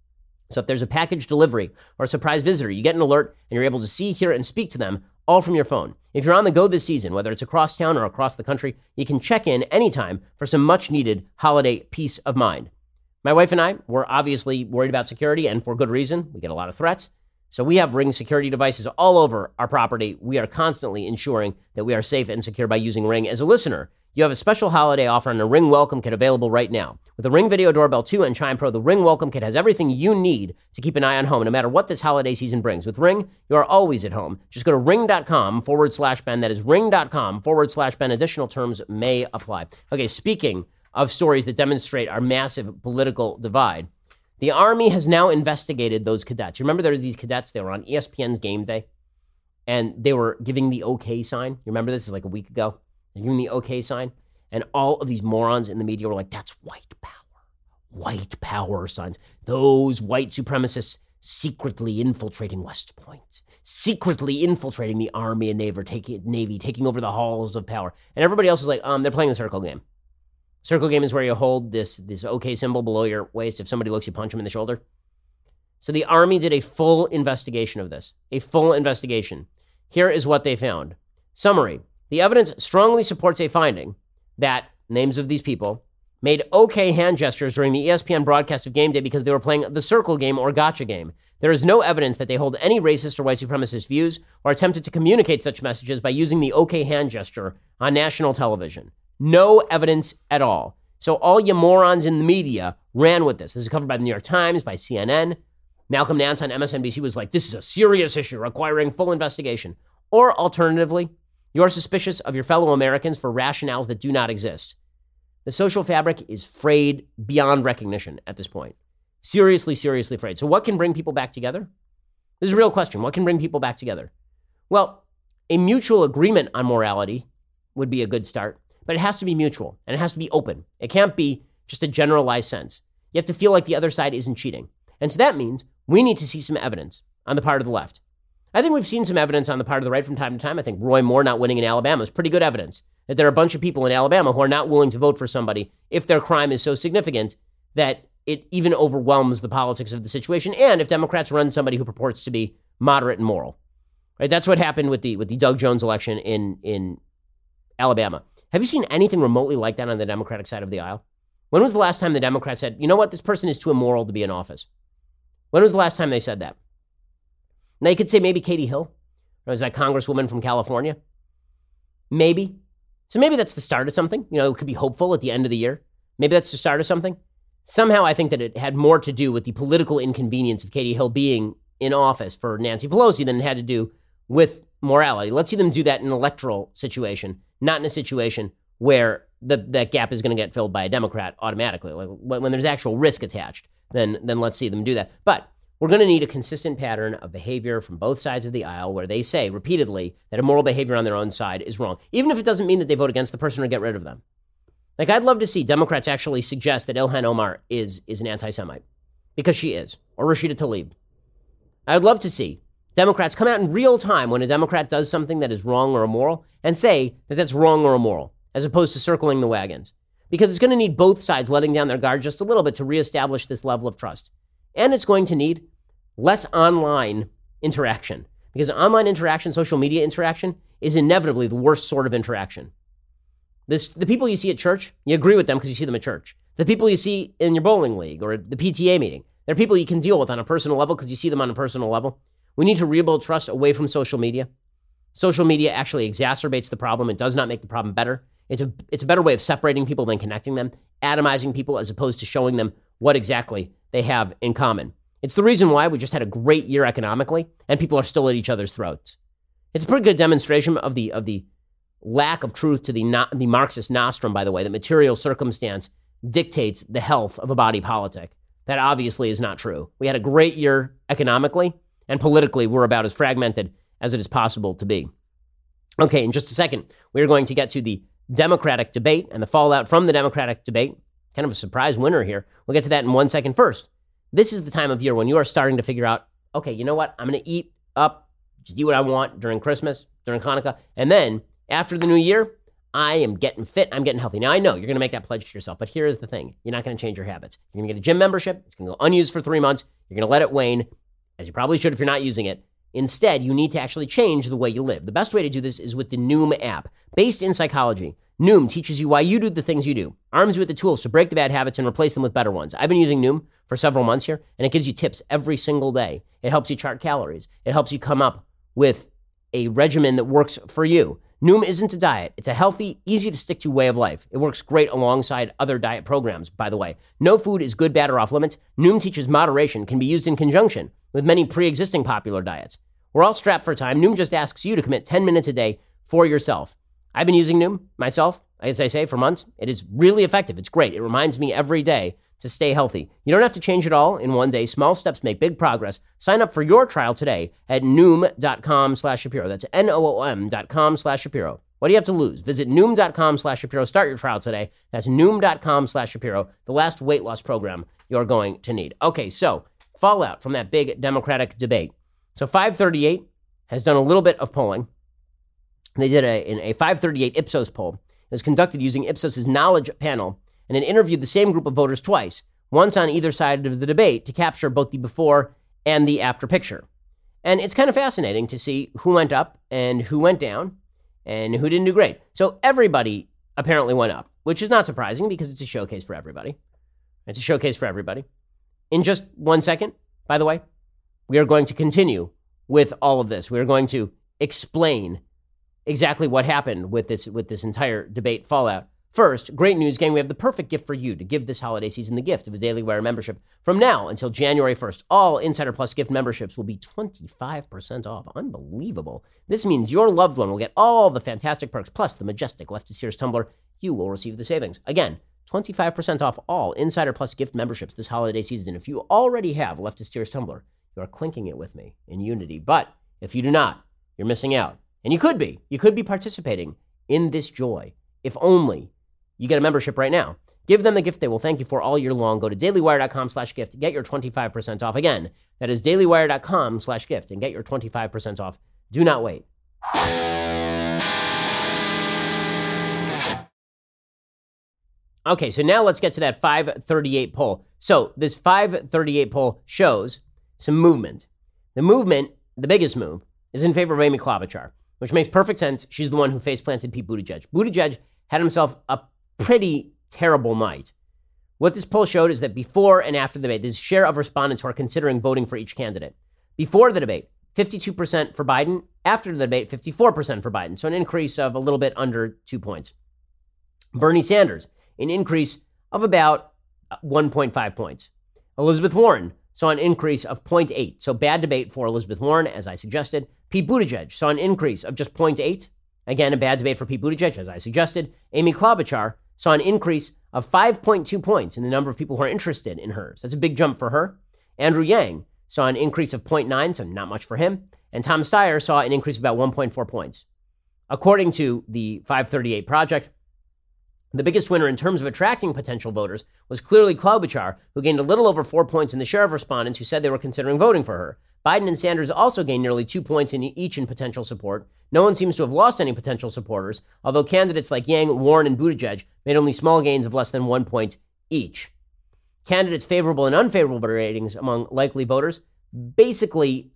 So if there's a package delivery or a surprise visitor, you get an alert and you're able to see, hear, and speak to them all from your phone. If you're on the go this season, whether it's across town or across the country, you can check in anytime for some much needed holiday peace of mind. My wife and I were obviously worried about security, and for good reason. We get a lot of threats. So we have Ring security devices all over our property. We are constantly ensuring that we are safe and secure by using Ring. As a listener, you have a special holiday offer on a Ring Welcome Kit available right now. With the Ring Video Doorbell 2 and Chime Pro, the Ring Welcome Kit has everything you need to keep an eye on home, no matter what this holiday season brings. With Ring, you are always at home. Just go to ring.com/Ben. That is ring.com/Ben. Additional terms may apply. Okay, speaking of stories that demonstrate our massive political divide, the Army has now investigated those cadets. You remember there were these cadets, they were on ESPN's Game Day, and they were giving the okay sign. You remember this? Is like a week ago. They're giving the okay sign. And all of these morons in the media were like, that's white power. White power, sons. Those white supremacists secretly infiltrating West Point. Secretly infiltrating the Army and Navy, taking over the halls of power. And everybody else is like, they're playing the circle game. Circle game is where you hold this okay symbol below your waist. If somebody looks, you punch them in the shoulder. So the Army did a full investigation of this, a full investigation. Here is what they found. Summary. The evidence strongly supports a finding that names of these people made okay hand gestures during the ESPN broadcast of game day because they were playing the circle game or gotcha game. There is no evidence that they hold any racist or white supremacist views or attempted to communicate such messages by using the okay hand gesture on national television. No evidence at all. So all you morons in the media ran with this. This is covered by the New York Times, by CNN. Malcolm Nance on MSNBC was like, this is a serious issue requiring full investigation. Or alternatively, you're suspicious of your fellow Americans for rationales that do not exist. The social fabric is frayed beyond recognition at this point. Seriously, seriously frayed. So what can bring people back together? This is a real question. What can bring people back together? Well, a mutual agreement on morality would be a good start, but it has to be mutual and it has to be open. It can't be just a generalized sense. You have to feel like the other side isn't cheating. And so that means we need to see some evidence on the part of the left. I think we've seen some evidence on the part of the right from time to time. I think Roy Moore not winning in Alabama is pretty good evidence that there are a bunch of people in Alabama who are not willing to vote for somebody if their crime is so significant that it even overwhelms the politics of the situation, and if Democrats run somebody who purports to be moderate and moral. Right? That's what happened with the Doug Jones election in Alabama. Have you seen anything remotely like that on the Democratic side of the aisle? When was the last time the Democrats said, you know what, this person is too immoral to be in office? When was the last time they said that? Now, you could say maybe Katie Hill, or is that Congresswoman from California? Maybe. So maybe that's the start of something. You know, it could be hopeful at the end of the year. Maybe that's the start of something. Somehow I think that it had more to do with the political inconvenience of Katie Hill being in office for Nancy Pelosi than it had to do with morality. Let's see them do that in an electoral situation, not in a situation where that gap is going to get filled by a Democrat automatically. Like when there's actual risk attached, then let's see them do that. But we're going to need a consistent pattern of behavior from both sides of the aisle where they say repeatedly that immoral behavior on their own side is wrong, even if it doesn't mean that they vote against the person or get rid of them. Like, I'd love to see Democrats actually suggest that Ilhan Omar is an anti-Semite, because she is, or Rashida Tlaib. I'd love to see Democrats come out in real time when a Democrat does something that is wrong or immoral and say that that's wrong or immoral, as opposed to circling the wagons. Because it's going to need both sides letting down their guard just a little bit to reestablish this level of trust. And it's going to need less online interaction, because online interaction, social media interaction, is inevitably the worst sort of interaction. The people you see at church, you agree with them because you see them at church. The people you see in your bowling league or the PTA meeting, they're people you can deal with on a personal level because you see them on a personal level. We need to rebuild trust away from social media. Social media actually exacerbates the problem. It does not make the problem better. It's a better way of separating people than connecting them, atomizing people as opposed to showing them what exactly they have in common. It's the reason why we just had a great year economically and people are still at each other's throats. It's a pretty good demonstration of the lack of truth to the Marxist nostrum, by the way, that material circumstance dictates the health of a body politic. That obviously is not true. We had a great year economically, and politically we're about as fragmented as it is possible to be. Okay, in just a second, we're going to get to the Democratic debate and the fallout from the Democratic debate. Kind of a surprise winner here. We'll get to that in 1 second. First, this is the time of year when you are starting to figure out, okay, you know what? I'm going to eat up, just do what I want during Christmas, during Hanukkah, and then after the new year, I am getting fit, I'm getting healthy. Now, I know you're going to make that pledge to yourself, but here is the thing. You're not going to change your habits. You're going to get a gym membership. It's going to go unused for 3 months. You're going to let it wane, as you probably should if you're not using it. Instead, you need to actually change the way you live. The best way to do this is with the Noom app. Based in psychology, Noom teaches you why you do the things you do, arms you with the tools to break the bad habits and replace them with better ones. I've been using Noom for several months here, and it gives you tips every single day. It helps you chart calories. It helps you come up with a regimen that works for you. Noom isn't a diet. It's a healthy, easy to stick to way of life. It works great alongside other diet programs, by the way. No food is good, bad, or off limits. Noom teaches moderation can be used in conjunction with many pre-existing popular diets. We're all strapped for time. Noom just asks you to commit 10 minutes a day for yourself. I've been using Noom myself, as I say, for months. It is really effective. It's great. It reminds me every day to stay healthy. You don't have to change it all in one day. Small steps make big progress. Sign up for your trial today at Noom.com/Shapiro. That's Noom.com/Shapiro. What do you have to lose? Visit Noom.com/Shapiro. Start your trial today. That's Noom.com/Shapiro, the last weight loss program you're going to need. Okay, so fallout from that big Democratic debate. So 538 has done a little bit of polling. They did a 538 Ipsos poll. It was conducted using Ipsos's knowledge panel, and it interviewed the same group of voters twice, once on either side of the debate, to capture both the before and the after picture. And it's kind of fascinating to see who went up and who went down and who didn't do great. So everybody apparently went up, which is not surprising because it's a showcase for everybody. It's a showcase for everybody. In just 1 second, by the way, we are going to continue with all of this. We are going to explain exactly what happened with this entire debate fallout. First, great news, gang. We have the perfect gift for you to give this holiday season, the gift of a Daily Wire membership. From now until January 1st, all Insider Plus gift memberships will be 25% off. Unbelievable. This means your loved one will get all the fantastic perks, plus the majestic Leftist Tears tumbler. You will receive the savings. Again, 25% off all Insider Plus gift memberships this holiday season. If you already have a Leftist Tears tumbler, you are clinking it with me in unity. But if you do not, you're missing out. And you could be participating in this joy if only you get a membership right now. Give them the gift they will thank you for all year long. Go to dailywire.com/gift to get your 25% off. Again, that is dailywire.com/gift and get your 25% off. Do not wait. Okay, so now let's get to that 538 poll. So this 538 poll shows some movement. The movement, the biggest move, is in favor of Amy Klobuchar, which makes perfect sense. She's the one who face-planted Pete Buttigieg. Buttigieg had himself a pretty terrible night. What this poll showed is that before and after the debate, there's a share of respondents who are considering voting for each candidate. Before the debate, 52% for Biden. After the debate, 54% for Biden. So an increase of a little bit under 2 points. Bernie Sanders, an increase of about 1.5 points. Elizabeth Warren saw an increase of 0.8. So bad debate for Elizabeth Warren, as I suggested. Pete Buttigieg saw an increase of just 0.8. Again, a bad debate for Pete Buttigieg, as I suggested. Amy Klobuchar saw an increase of 5.2 points in the number of people who are interested in hers. That's a big jump for her. Andrew Yang saw an increase of 0.9, so not much for him. And Tom Steyer saw an increase of about 1.4 points. According to the 538 Project, the biggest winner in terms of attracting potential voters was clearly Klobuchar, who gained a little over 4 points in the share of respondents who said they were considering voting for her. Biden and Sanders also gained nearly 2 points each in potential support. No one seems to have lost any potential supporters, although candidates like Yang, Warren, and Buttigieg made only small gains of less than 1 point each. Candidates' favorable and unfavorable ratings among likely voters basically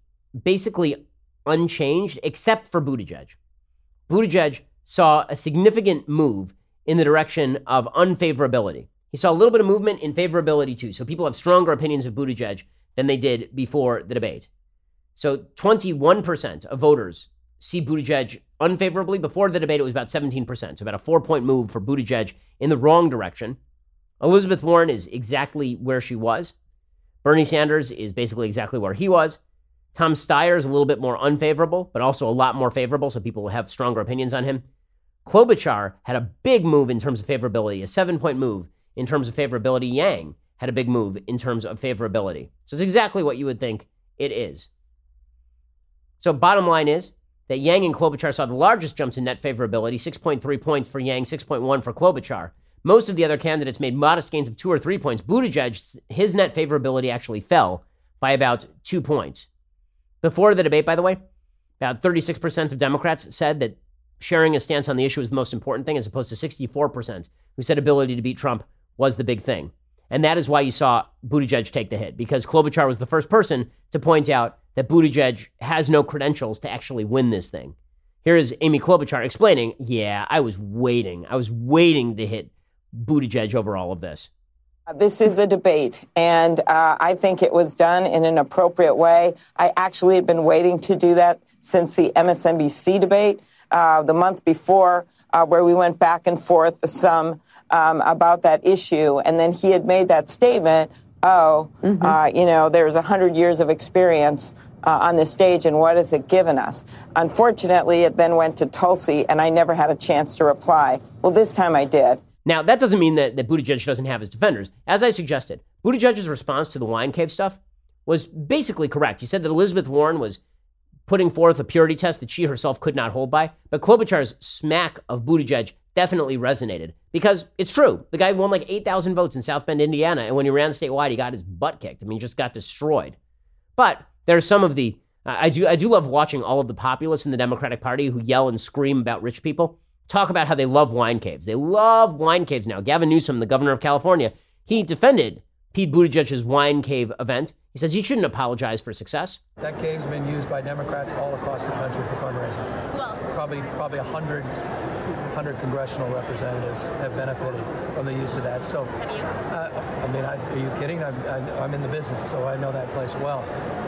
unchanged, except for Buttigieg. Buttigieg saw a significant move in the direction of unfavorability. He saw a little bit of movement in favorability too. So people have stronger opinions of Buttigieg than they did before the debate. So 21% of voters see Buttigieg unfavorably. Before the debate, it was about 17%. So about a 4-point move for Buttigieg in the wrong direction. Elizabeth Warren is exactly where she was. Bernie Sanders is basically exactly where he was. Tom Steyer is a little bit more unfavorable, but also a lot more favorable. So people have stronger opinions on him. Klobuchar had a big move in terms of favorability, a 7-point move in terms of favorability. Yang had a big move in terms of favorability. So it's exactly what you would think it is. So bottom line is that Yang and Klobuchar saw the largest jumps in net favorability, 6.3 points for Yang, 6.1 for Klobuchar. Most of the other candidates made modest gains of 2 or 3 points. Buttigieg, his net favorability actually fell by about 2 points. Before the debate, by the way, about 36% of Democrats said that sharing a stance on the issue is the most important thing, as opposed to 64% who said ability to beat Trump was the big thing. And that is why you saw Buttigieg take the hit, because Klobuchar was the first person to point out that Buttigieg has no credentials to actually win this thing. Here is Amy Klobuchar explaining, I was waiting to hit Buttigieg over all of this. This is a debate, and I think it was done in an appropriate way. I actually had been waiting to do that since the MSNBC debate the month before, where we went back and forth some about that issue. And then he had made that statement, there's 100 years of experience on this stage, and what has it given us? Unfortunately, it then went to Tulsi, and I never had a chance to reply. Well, this time I did. Now, that doesn't mean that Buttigieg doesn't have his defenders. As I suggested, Buttigieg's response to the wine cave stuff was basically correct. He said that Elizabeth Warren was putting forth a purity test that she herself could not hold by. But Klobuchar's smack of Buttigieg definitely resonated, because it's true. The guy won like 8,000 votes in South Bend, Indiana, and when he ran statewide, he got his butt kicked. I mean, he just got destroyed. But there's some of the, I do love watching all of the populists in the Democratic Party who yell and scream about rich people talk about how they love wine caves. They love wine caves now. Gavin Newsom, the governor of California, he defended Pete Buttigieg's Wine Cave event. He says he shouldn't apologize for success. That cave's been used by Democrats all across the country for fundraising. Who else? Probably 100 congressional representatives have benefited from the use of that. So, Have you? are you kidding? I'm in the business, so I know that place well.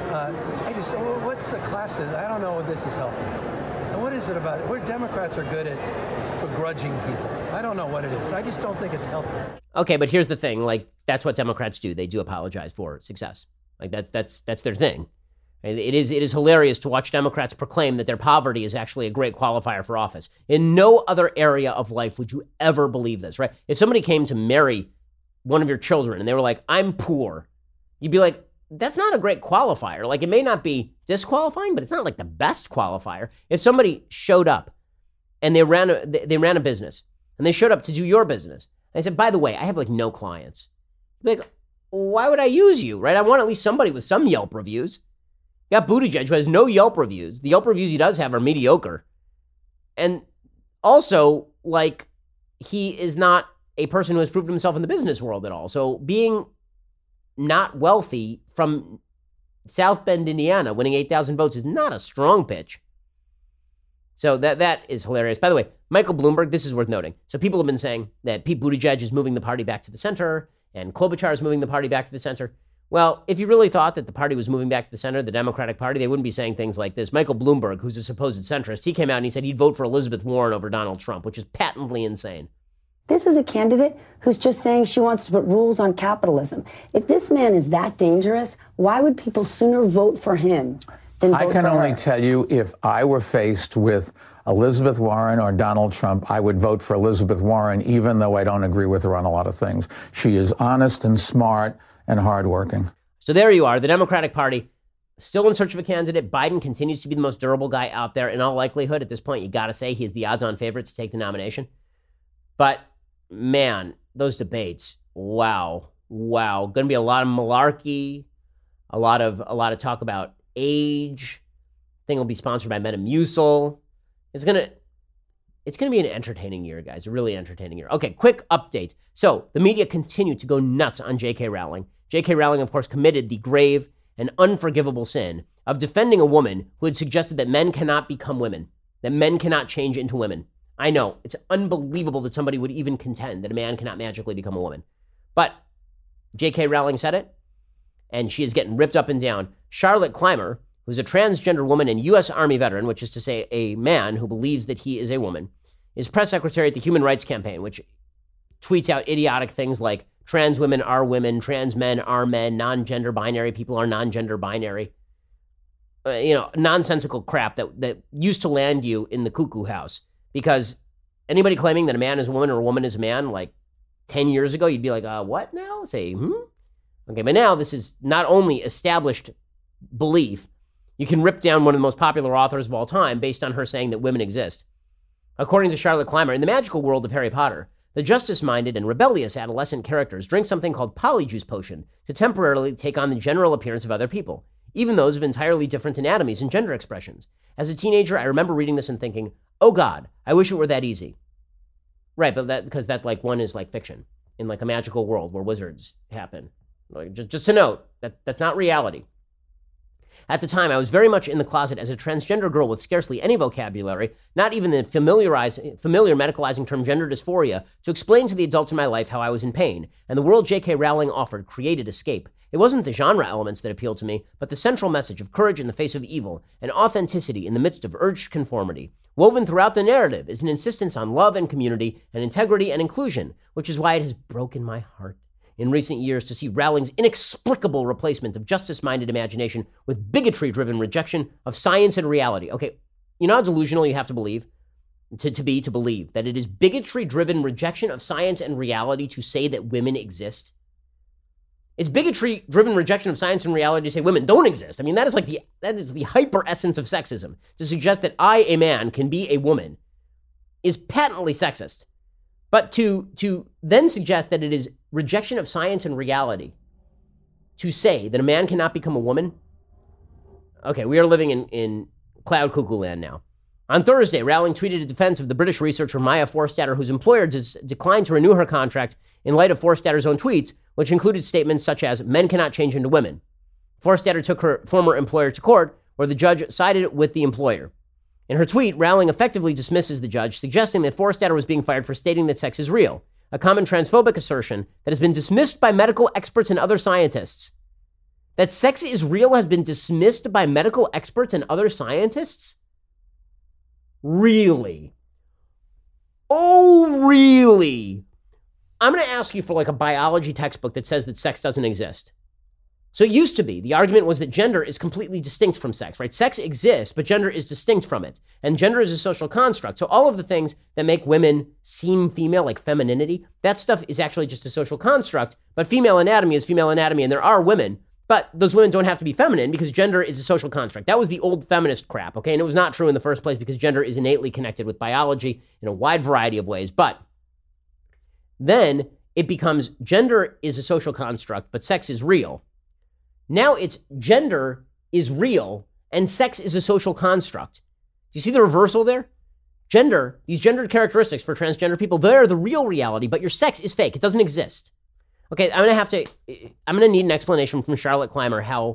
What's the class? I don't know if this is healthy. And what is it about it? Where Democrats are good at begrudging people. I don't know what it is. I just don't think it's healthy. Okay, but here's the thing. Like, that's what Democrats do. They do apologize for success. Like, that's their thing. And it is hilarious to watch Democrats proclaim that their poverty is actually a great qualifier for office. In no other area of life would you ever believe this, right? If somebody came to marry one of your children and they were like, I'm poor, you'd be like, that's not a great qualifier. Like, it may not be disqualifying, but it's not like the best qualifier. If somebody showed up and they ran a business and they showed up to do your business, and they said, by the way, I have like no clients. You'd be like, why would I use you, right? I want at least somebody with some Yelp reviews. You got Buttigieg, who has no Yelp reviews. The Yelp reviews he does have are mediocre. And also, like, he is not a person who has proved himself in the business world at all. So being not wealthy from South Bend, Indiana, winning 8,000 votes is not a strong pitch. So that is hilarious. By the way, Michael Bloomberg, this is worth noting. So people have been saying that Pete Buttigieg is moving the party back to the center and Klobuchar is moving the party back to the center. Well, if you really thought that the party was moving back to the center, the Democratic Party, they wouldn't be saying things like this. Michael Bloomberg, who's a supposed centrist, he came out and he said he'd vote for Elizabeth Warren over Donald Trump, which is patently insane. This is a candidate who's just saying she wants to put rules on capitalism. If this man is that dangerous, why would people sooner vote for him than vote for her? I can only tell you, if I were faced with Elizabeth Warren or Donald Trump, I would vote for Elizabeth Warren, even though I don't agree with her on a lot of things. She is honest and smart and hardworking. So there you are, the Democratic Party still in search of a candidate. Biden continues to be the most durable guy out there. In all likelihood, at this point, you got to say he's the odds-on favorite to take the nomination. But man, those debates, wow. Going to be a lot of malarkey, a lot of talk about age. Thing will be sponsored by Metamucil. It's gonna be an entertaining year, guys. A really entertaining year. Okay, quick update. So the media continue to go nuts on J.K. Rowling. J.K. Rowling, of course, committed the grave and unforgivable sin of defending a woman who had suggested that men cannot become women, that men cannot change into women. I know, it's unbelievable that somebody would even contend that a man cannot magically become a woman. But J.K. Rowling said it, and she is getting ripped up and down. Charlotte Clymer, who's a transgender woman and U.S. Army veteran, which is to say a man who believes that he is a woman, is press secretary at the Human Rights Campaign, which tweets out idiotic things like trans women are women, trans men are men, non-gender binary people are non-gender binary. Nonsensical crap that used to land you in the cuckoo house. Because anybody claiming that a man is a woman or a woman is a man, like 10 years ago, you'd be like, what now? Say, Okay, but now this is not only established belief, you can rip down one of the most popular authors of all time based on her saying that women exist. According to Charlotte Clymer, in the magical world of Harry Potter, the justice-minded and rebellious adolescent characters drink something called Polyjuice Potion to temporarily take on the general appearance of other people, even those of entirely different anatomies and gender expressions. As a teenager, I remember reading this and thinking, oh God, I wish it were that easy. Right, but because that like one is like fiction in like a magical world where wizards happen. Like, just to note, that's not reality. At the time, I was very much in the closet as a transgender girl with scarcely any vocabulary, not even the familiar medicalizing term gender dysphoria, to explain to the adults in my life how I was in pain, and the world J.K. Rowling offered created escape. It wasn't the genre elements that appealed to me, but the central message of courage in the face of evil and authenticity in the midst of urged conformity. Woven throughout the narrative is an insistence on love and community and integrity and inclusion, which is why it has broken my heart in recent years to see Rowling's inexplicable replacement of justice-minded imagination with bigotry-driven rejection of science and reality. Okay, you know how delusional you have to believe? To believe that it is bigotry-driven rejection of science and reality to say that women exist? It's bigotry-driven rejection of science and reality to say women don't exist. I mean, that is the hyper essence of sexism. To suggest that I, a man, can be a woman is patently sexist. But to then suggest that it is rejection of science and reality to say that a man cannot become a woman. Okay, we are living in cloud cuckoo land now. On Thursday, Rowling tweeted a defense of the British researcher Maya Forstater, whose employer declined to renew her contract in light of Forstater's own tweets, which included statements such as, men cannot change into women. Forstater took her former employer to court, where the judge sided with the employer. In her tweet, Rowling effectively dismisses the judge, suggesting that Forstater was being fired for stating that sex is real, a common transphobic assertion that has been dismissed by medical experts and other scientists. That sex is real has been dismissed by medical experts and other scientists? Really? Oh, really? I'm going to ask you for like a biology textbook that says that sex doesn't exist. So it used to be, the argument was that gender is completely distinct from sex, right? Sex exists, but gender is distinct from it. And gender is a social construct. So all of the things that make women seem female, like femininity, that stuff is actually just a social construct. But female anatomy is female anatomy, and there are women, but those women don't have to be feminine because gender is a social construct. That was the old feminist crap, okay? And it was not true in the first place because gender is innately connected with biology in a wide variety of ways. But then it becomes gender is a social construct, but sex is real. Now it's gender is real and sex is a social construct. Do you see the reversal there? Gender, these gendered characteristics for transgender people, they're the real reality, but your sex is fake. It doesn't exist. Okay, I'm going to need an explanation from Charlotte Clymer how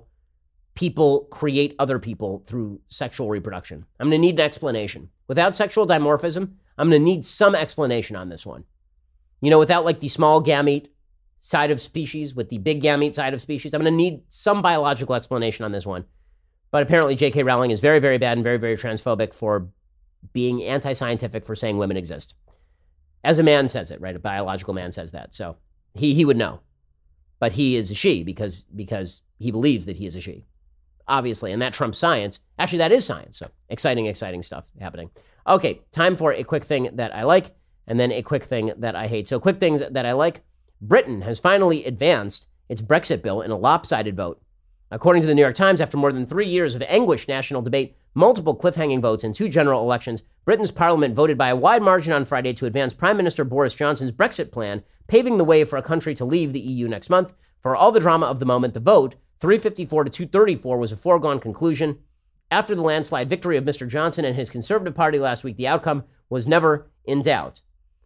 people create other people through sexual reproduction. I'm going to need an explanation. Without sexual dimorphism, I'm going to need some explanation on this one. You know, without like the small gamete side of species with the big gamete side of species, I'm going to need some biological explanation on this one. But apparently J.K. Rowling is very, very bad and very, very transphobic for being anti-scientific for saying women exist. As a man says it, right? A biological man says that. So he would know. But he is a she because he believes that he is a she. Obviously, and that trumps science. Actually, that is science. So exciting stuff happening. Okay, time for a quick thing that I like and then a quick thing that I hate. So quick things that I like. Britain has finally advanced its Brexit bill in a lopsided vote. According to the New York Times, after more than 3 years of anguished national debate, multiple cliffhanging votes, and 2 general elections, Britain's parliament voted by a wide margin on Friday to advance Prime Minister Boris Johnson's Brexit plan, paving the way for a country to leave the EU next month. For all the drama of the moment, the vote, 354 to 234, was a foregone conclusion. After the landslide victory of Mr. Johnson and his Conservative Party last week, the outcome was never in doubt.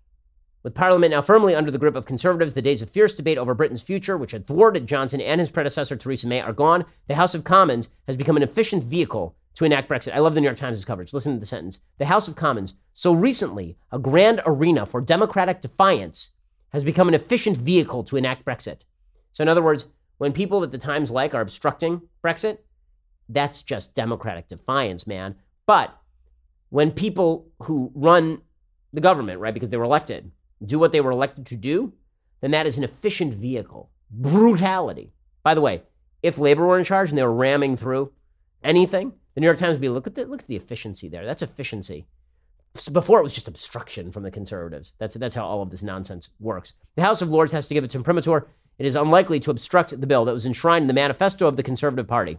With Parliament now firmly under the grip of Conservatives, the days of fierce debate over Britain's future, which had thwarted Johnson and his predecessor Theresa May, are gone. The House of Commons has become an efficient vehicle to enact Brexit. I love the New York Times' coverage. Listen to the sentence. The House of Commons, so recently a grand arena for democratic defiance, has become an efficient vehicle to enact Brexit. So in other words, when people that the Times like are obstructing Brexit, that's just democratic defiance, man. But when people who run the government, right, because they were elected, do what they were elected to do, then that is an efficient vehicle. Brutality. By the way, if labor were in charge and they were ramming through anything, the New York Times would be, look at the efficiency there. That's efficiency. So before it was just obstruction from the conservatives. That's how all of this nonsense works. The House of Lords has to give its imprimatur. It is unlikely to obstruct the bill that was enshrined in the manifesto of the Conservative Party.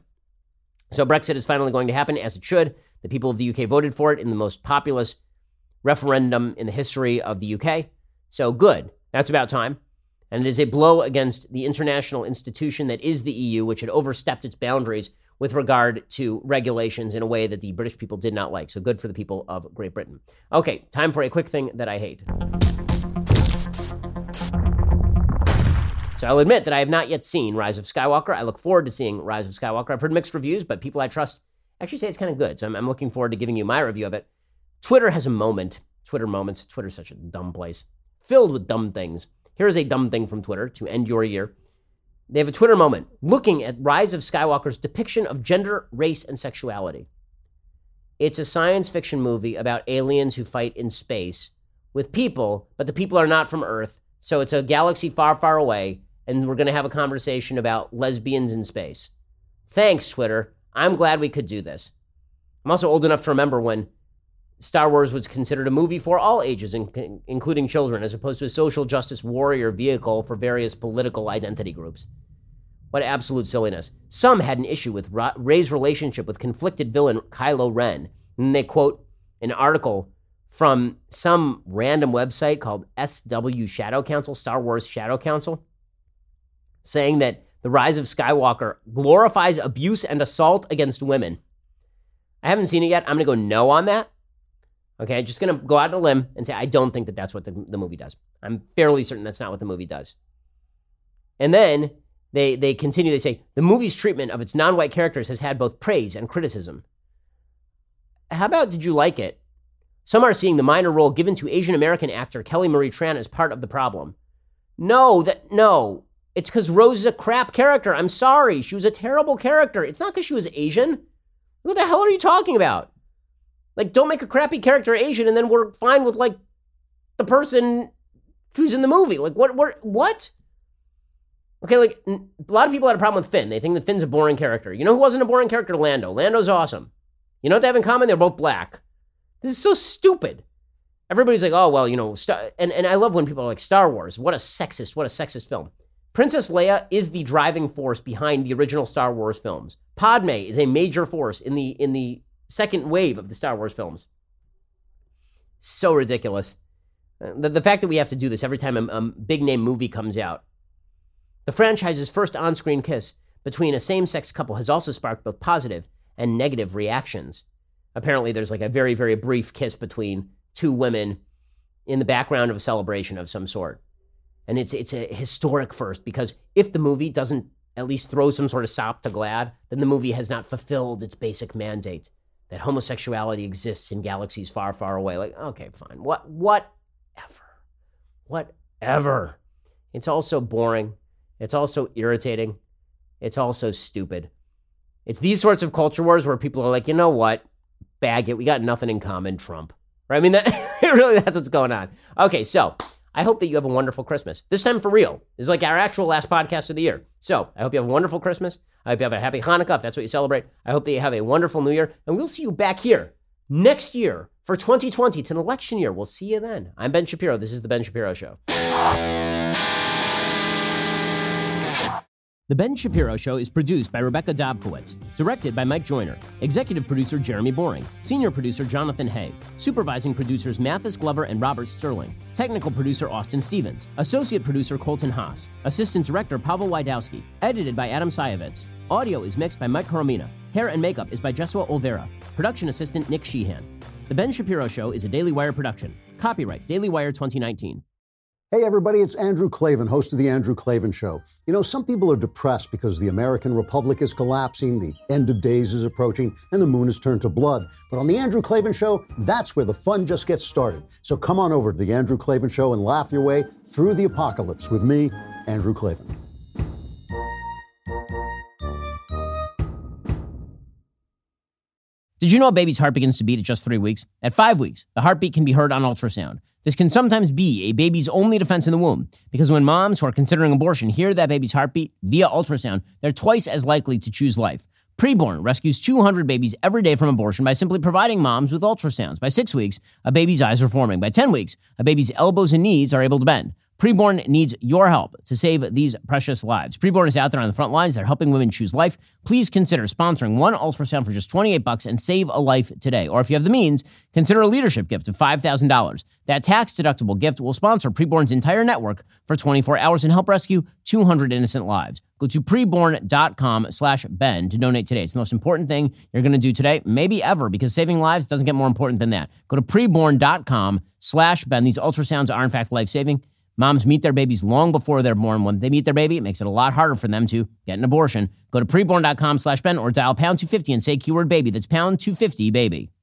So Brexit is finally going to happen, as it should. The people of the UK voted for it in the most populous referendum in the history of the UK. So good. That's about time. And it is a blow against the international institution that is the EU, which had overstepped its boundaries with regard to regulations in a way that the British people did not like. So good for the people of Great Britain. Okay, time for a quick thing that I hate. So I'll admit that I have not yet seen Rise of Skywalker. I look forward to seeing Rise of Skywalker. I've heard mixed reviews, but people I trust actually say it's kind of good. So I'm looking forward to giving you my review of it. Twitter has a moment. Twitter moments. Twitter's such a dumb place. Filled with dumb things. Here's a dumb thing from Twitter to end your year. They have a Twitter moment looking at Rise of Skywalker's depiction of gender, race, and sexuality. It's a science fiction movie about aliens who fight in space with people, but the people are not from Earth. So it's a galaxy far, far away, and we're going to have a conversation about lesbians in space. Thanks, Twitter. I'm glad we could do this. I'm also old enough to remember when Star Wars was considered a movie for all ages, including children, as opposed to a social justice warrior vehicle for various political identity groups. What absolute silliness. Some had an issue with Rey's relationship with conflicted villain Kylo Ren. And they quote an article from some random website called SW Shadow Council, Star Wars Shadow Council, saying that The Rise of Skywalker glorifies abuse and assault against women. I haven't seen it yet. I'm going to go no on that. Okay, just going to go out on a limb and say I don't think that that's what the movie does. I'm fairly certain that's not what the movie does. And then they continue, they say, the movie's treatment of its non-white characters has had both praise and criticism. How about did you like it? Some are seeing the minor role given to Asian American actor Kelly Marie Tran as part of the problem. No. It's because Rose is a crap character. I'm sorry. She was a terrible character. It's not because she was Asian. What the hell are you talking about? Like, don't make a crappy character Asian and then we're fine with, like, the person who's in the movie. Like, what? Okay, like, a lot of people had a problem with Finn. They think that Finn's a boring character. You know who wasn't a boring character? Lando. Lando's awesome. You know what they have in common? They're both black. This is so stupid. Everybody's like, oh, well, you know, and I love when people are like, Star Wars, what a sexist film. Princess Leia is the driving force behind the original Star Wars films. Padme is a major force in the second wave of the Star Wars films. So ridiculous. The fact that we have to do this every time a big-name movie comes out. The franchise's first on-screen kiss between a same-sex couple has also sparked both positive and negative reactions. Apparently, there's like a very, very brief kiss between two women in the background of a celebration of some sort. And it's a historic first, because if the movie doesn't at least throw some sort of sop to Glad, then the movie has not fulfilled its basic mandate that homosexuality exists in galaxies far, far away. Like, okay, fine. Whatever. It's also boring. It's also irritating. It's also stupid. It's these sorts of culture wars where people are like, you know what? Bag it. We got nothing in common, Trump. Right? I mean, that's what's going on. Okay, so I hope that you have a wonderful Christmas. This time for real. This is like our actual last podcast of the year. So I hope you have a wonderful Christmas. I hope you have a happy Hanukkah, if that's what you celebrate. I hope that you have a wonderful New Year. And we'll see you back here next year for 2020. It's an election year. We'll see you then. I'm Ben Shapiro. This is The Ben Shapiro Show. The Ben Shapiro Show is produced by Rebecca Dobkowitz, directed by Mike Joyner, executive producer Jeremy Boring, senior producer Jonathan Hay, supervising producers Mathis Glover and Robert Sterling, technical producer Austin Stevens, associate producer Colton Haas, assistant director Pavel Wydowski, edited by Adam Sayevitz. Audio is mixed by Mike Coromina. Hair and makeup is by Jesua Olvera. Production assistant Nick Sheehan. The Ben Shapiro Show is a Daily Wire production. Copyright Daily Wire 2019. Hey, everybody, it's Andrew Klavan, host of The Andrew Klavan Show. You know, some people are depressed because the American Republic is collapsing, the end of days is approaching, and the moon has turned to blood. But on The Andrew Klavan Show, that's where the fun just gets started. So come on over to The Andrew Klavan Show and laugh your way through the apocalypse with me, Andrew Klavan. Did you know a baby's heart begins to beat at just 3 weeks? At 5 weeks, the heartbeat can be heard on ultrasound. This can sometimes be a baby's only defense in the womb, because when moms who are considering abortion hear that baby's heartbeat via ultrasound, they're twice as likely to choose life. Preborn rescues 200 babies every day from abortion by simply providing moms with ultrasounds. By 6 weeks, a baby's eyes are forming. By 10 weeks, a baby's elbows and knees are able to bend. Preborn needs your help to save these precious lives. Preborn is out there on the front lines. They're helping women choose life. Please consider sponsoring one ultrasound for just $28 and save a life today. Or if you have the means, consider a leadership gift of $5,000. That tax-deductible gift will sponsor Preborn's entire network for 24 hours and help rescue 200 innocent lives. Go to preborn.com/Ben to donate today. It's the most important thing you're going to do today, maybe ever, because saving lives doesn't get more important than that. Go to preborn.com/Ben. These ultrasounds are, in fact, life-saving. Moms meet their babies long before they're born. When they meet their baby, it makes it a lot harder for them to get an abortion. Go to preborn.com/Ben or dial pound 250 and say keyword baby. That's pound 250 baby.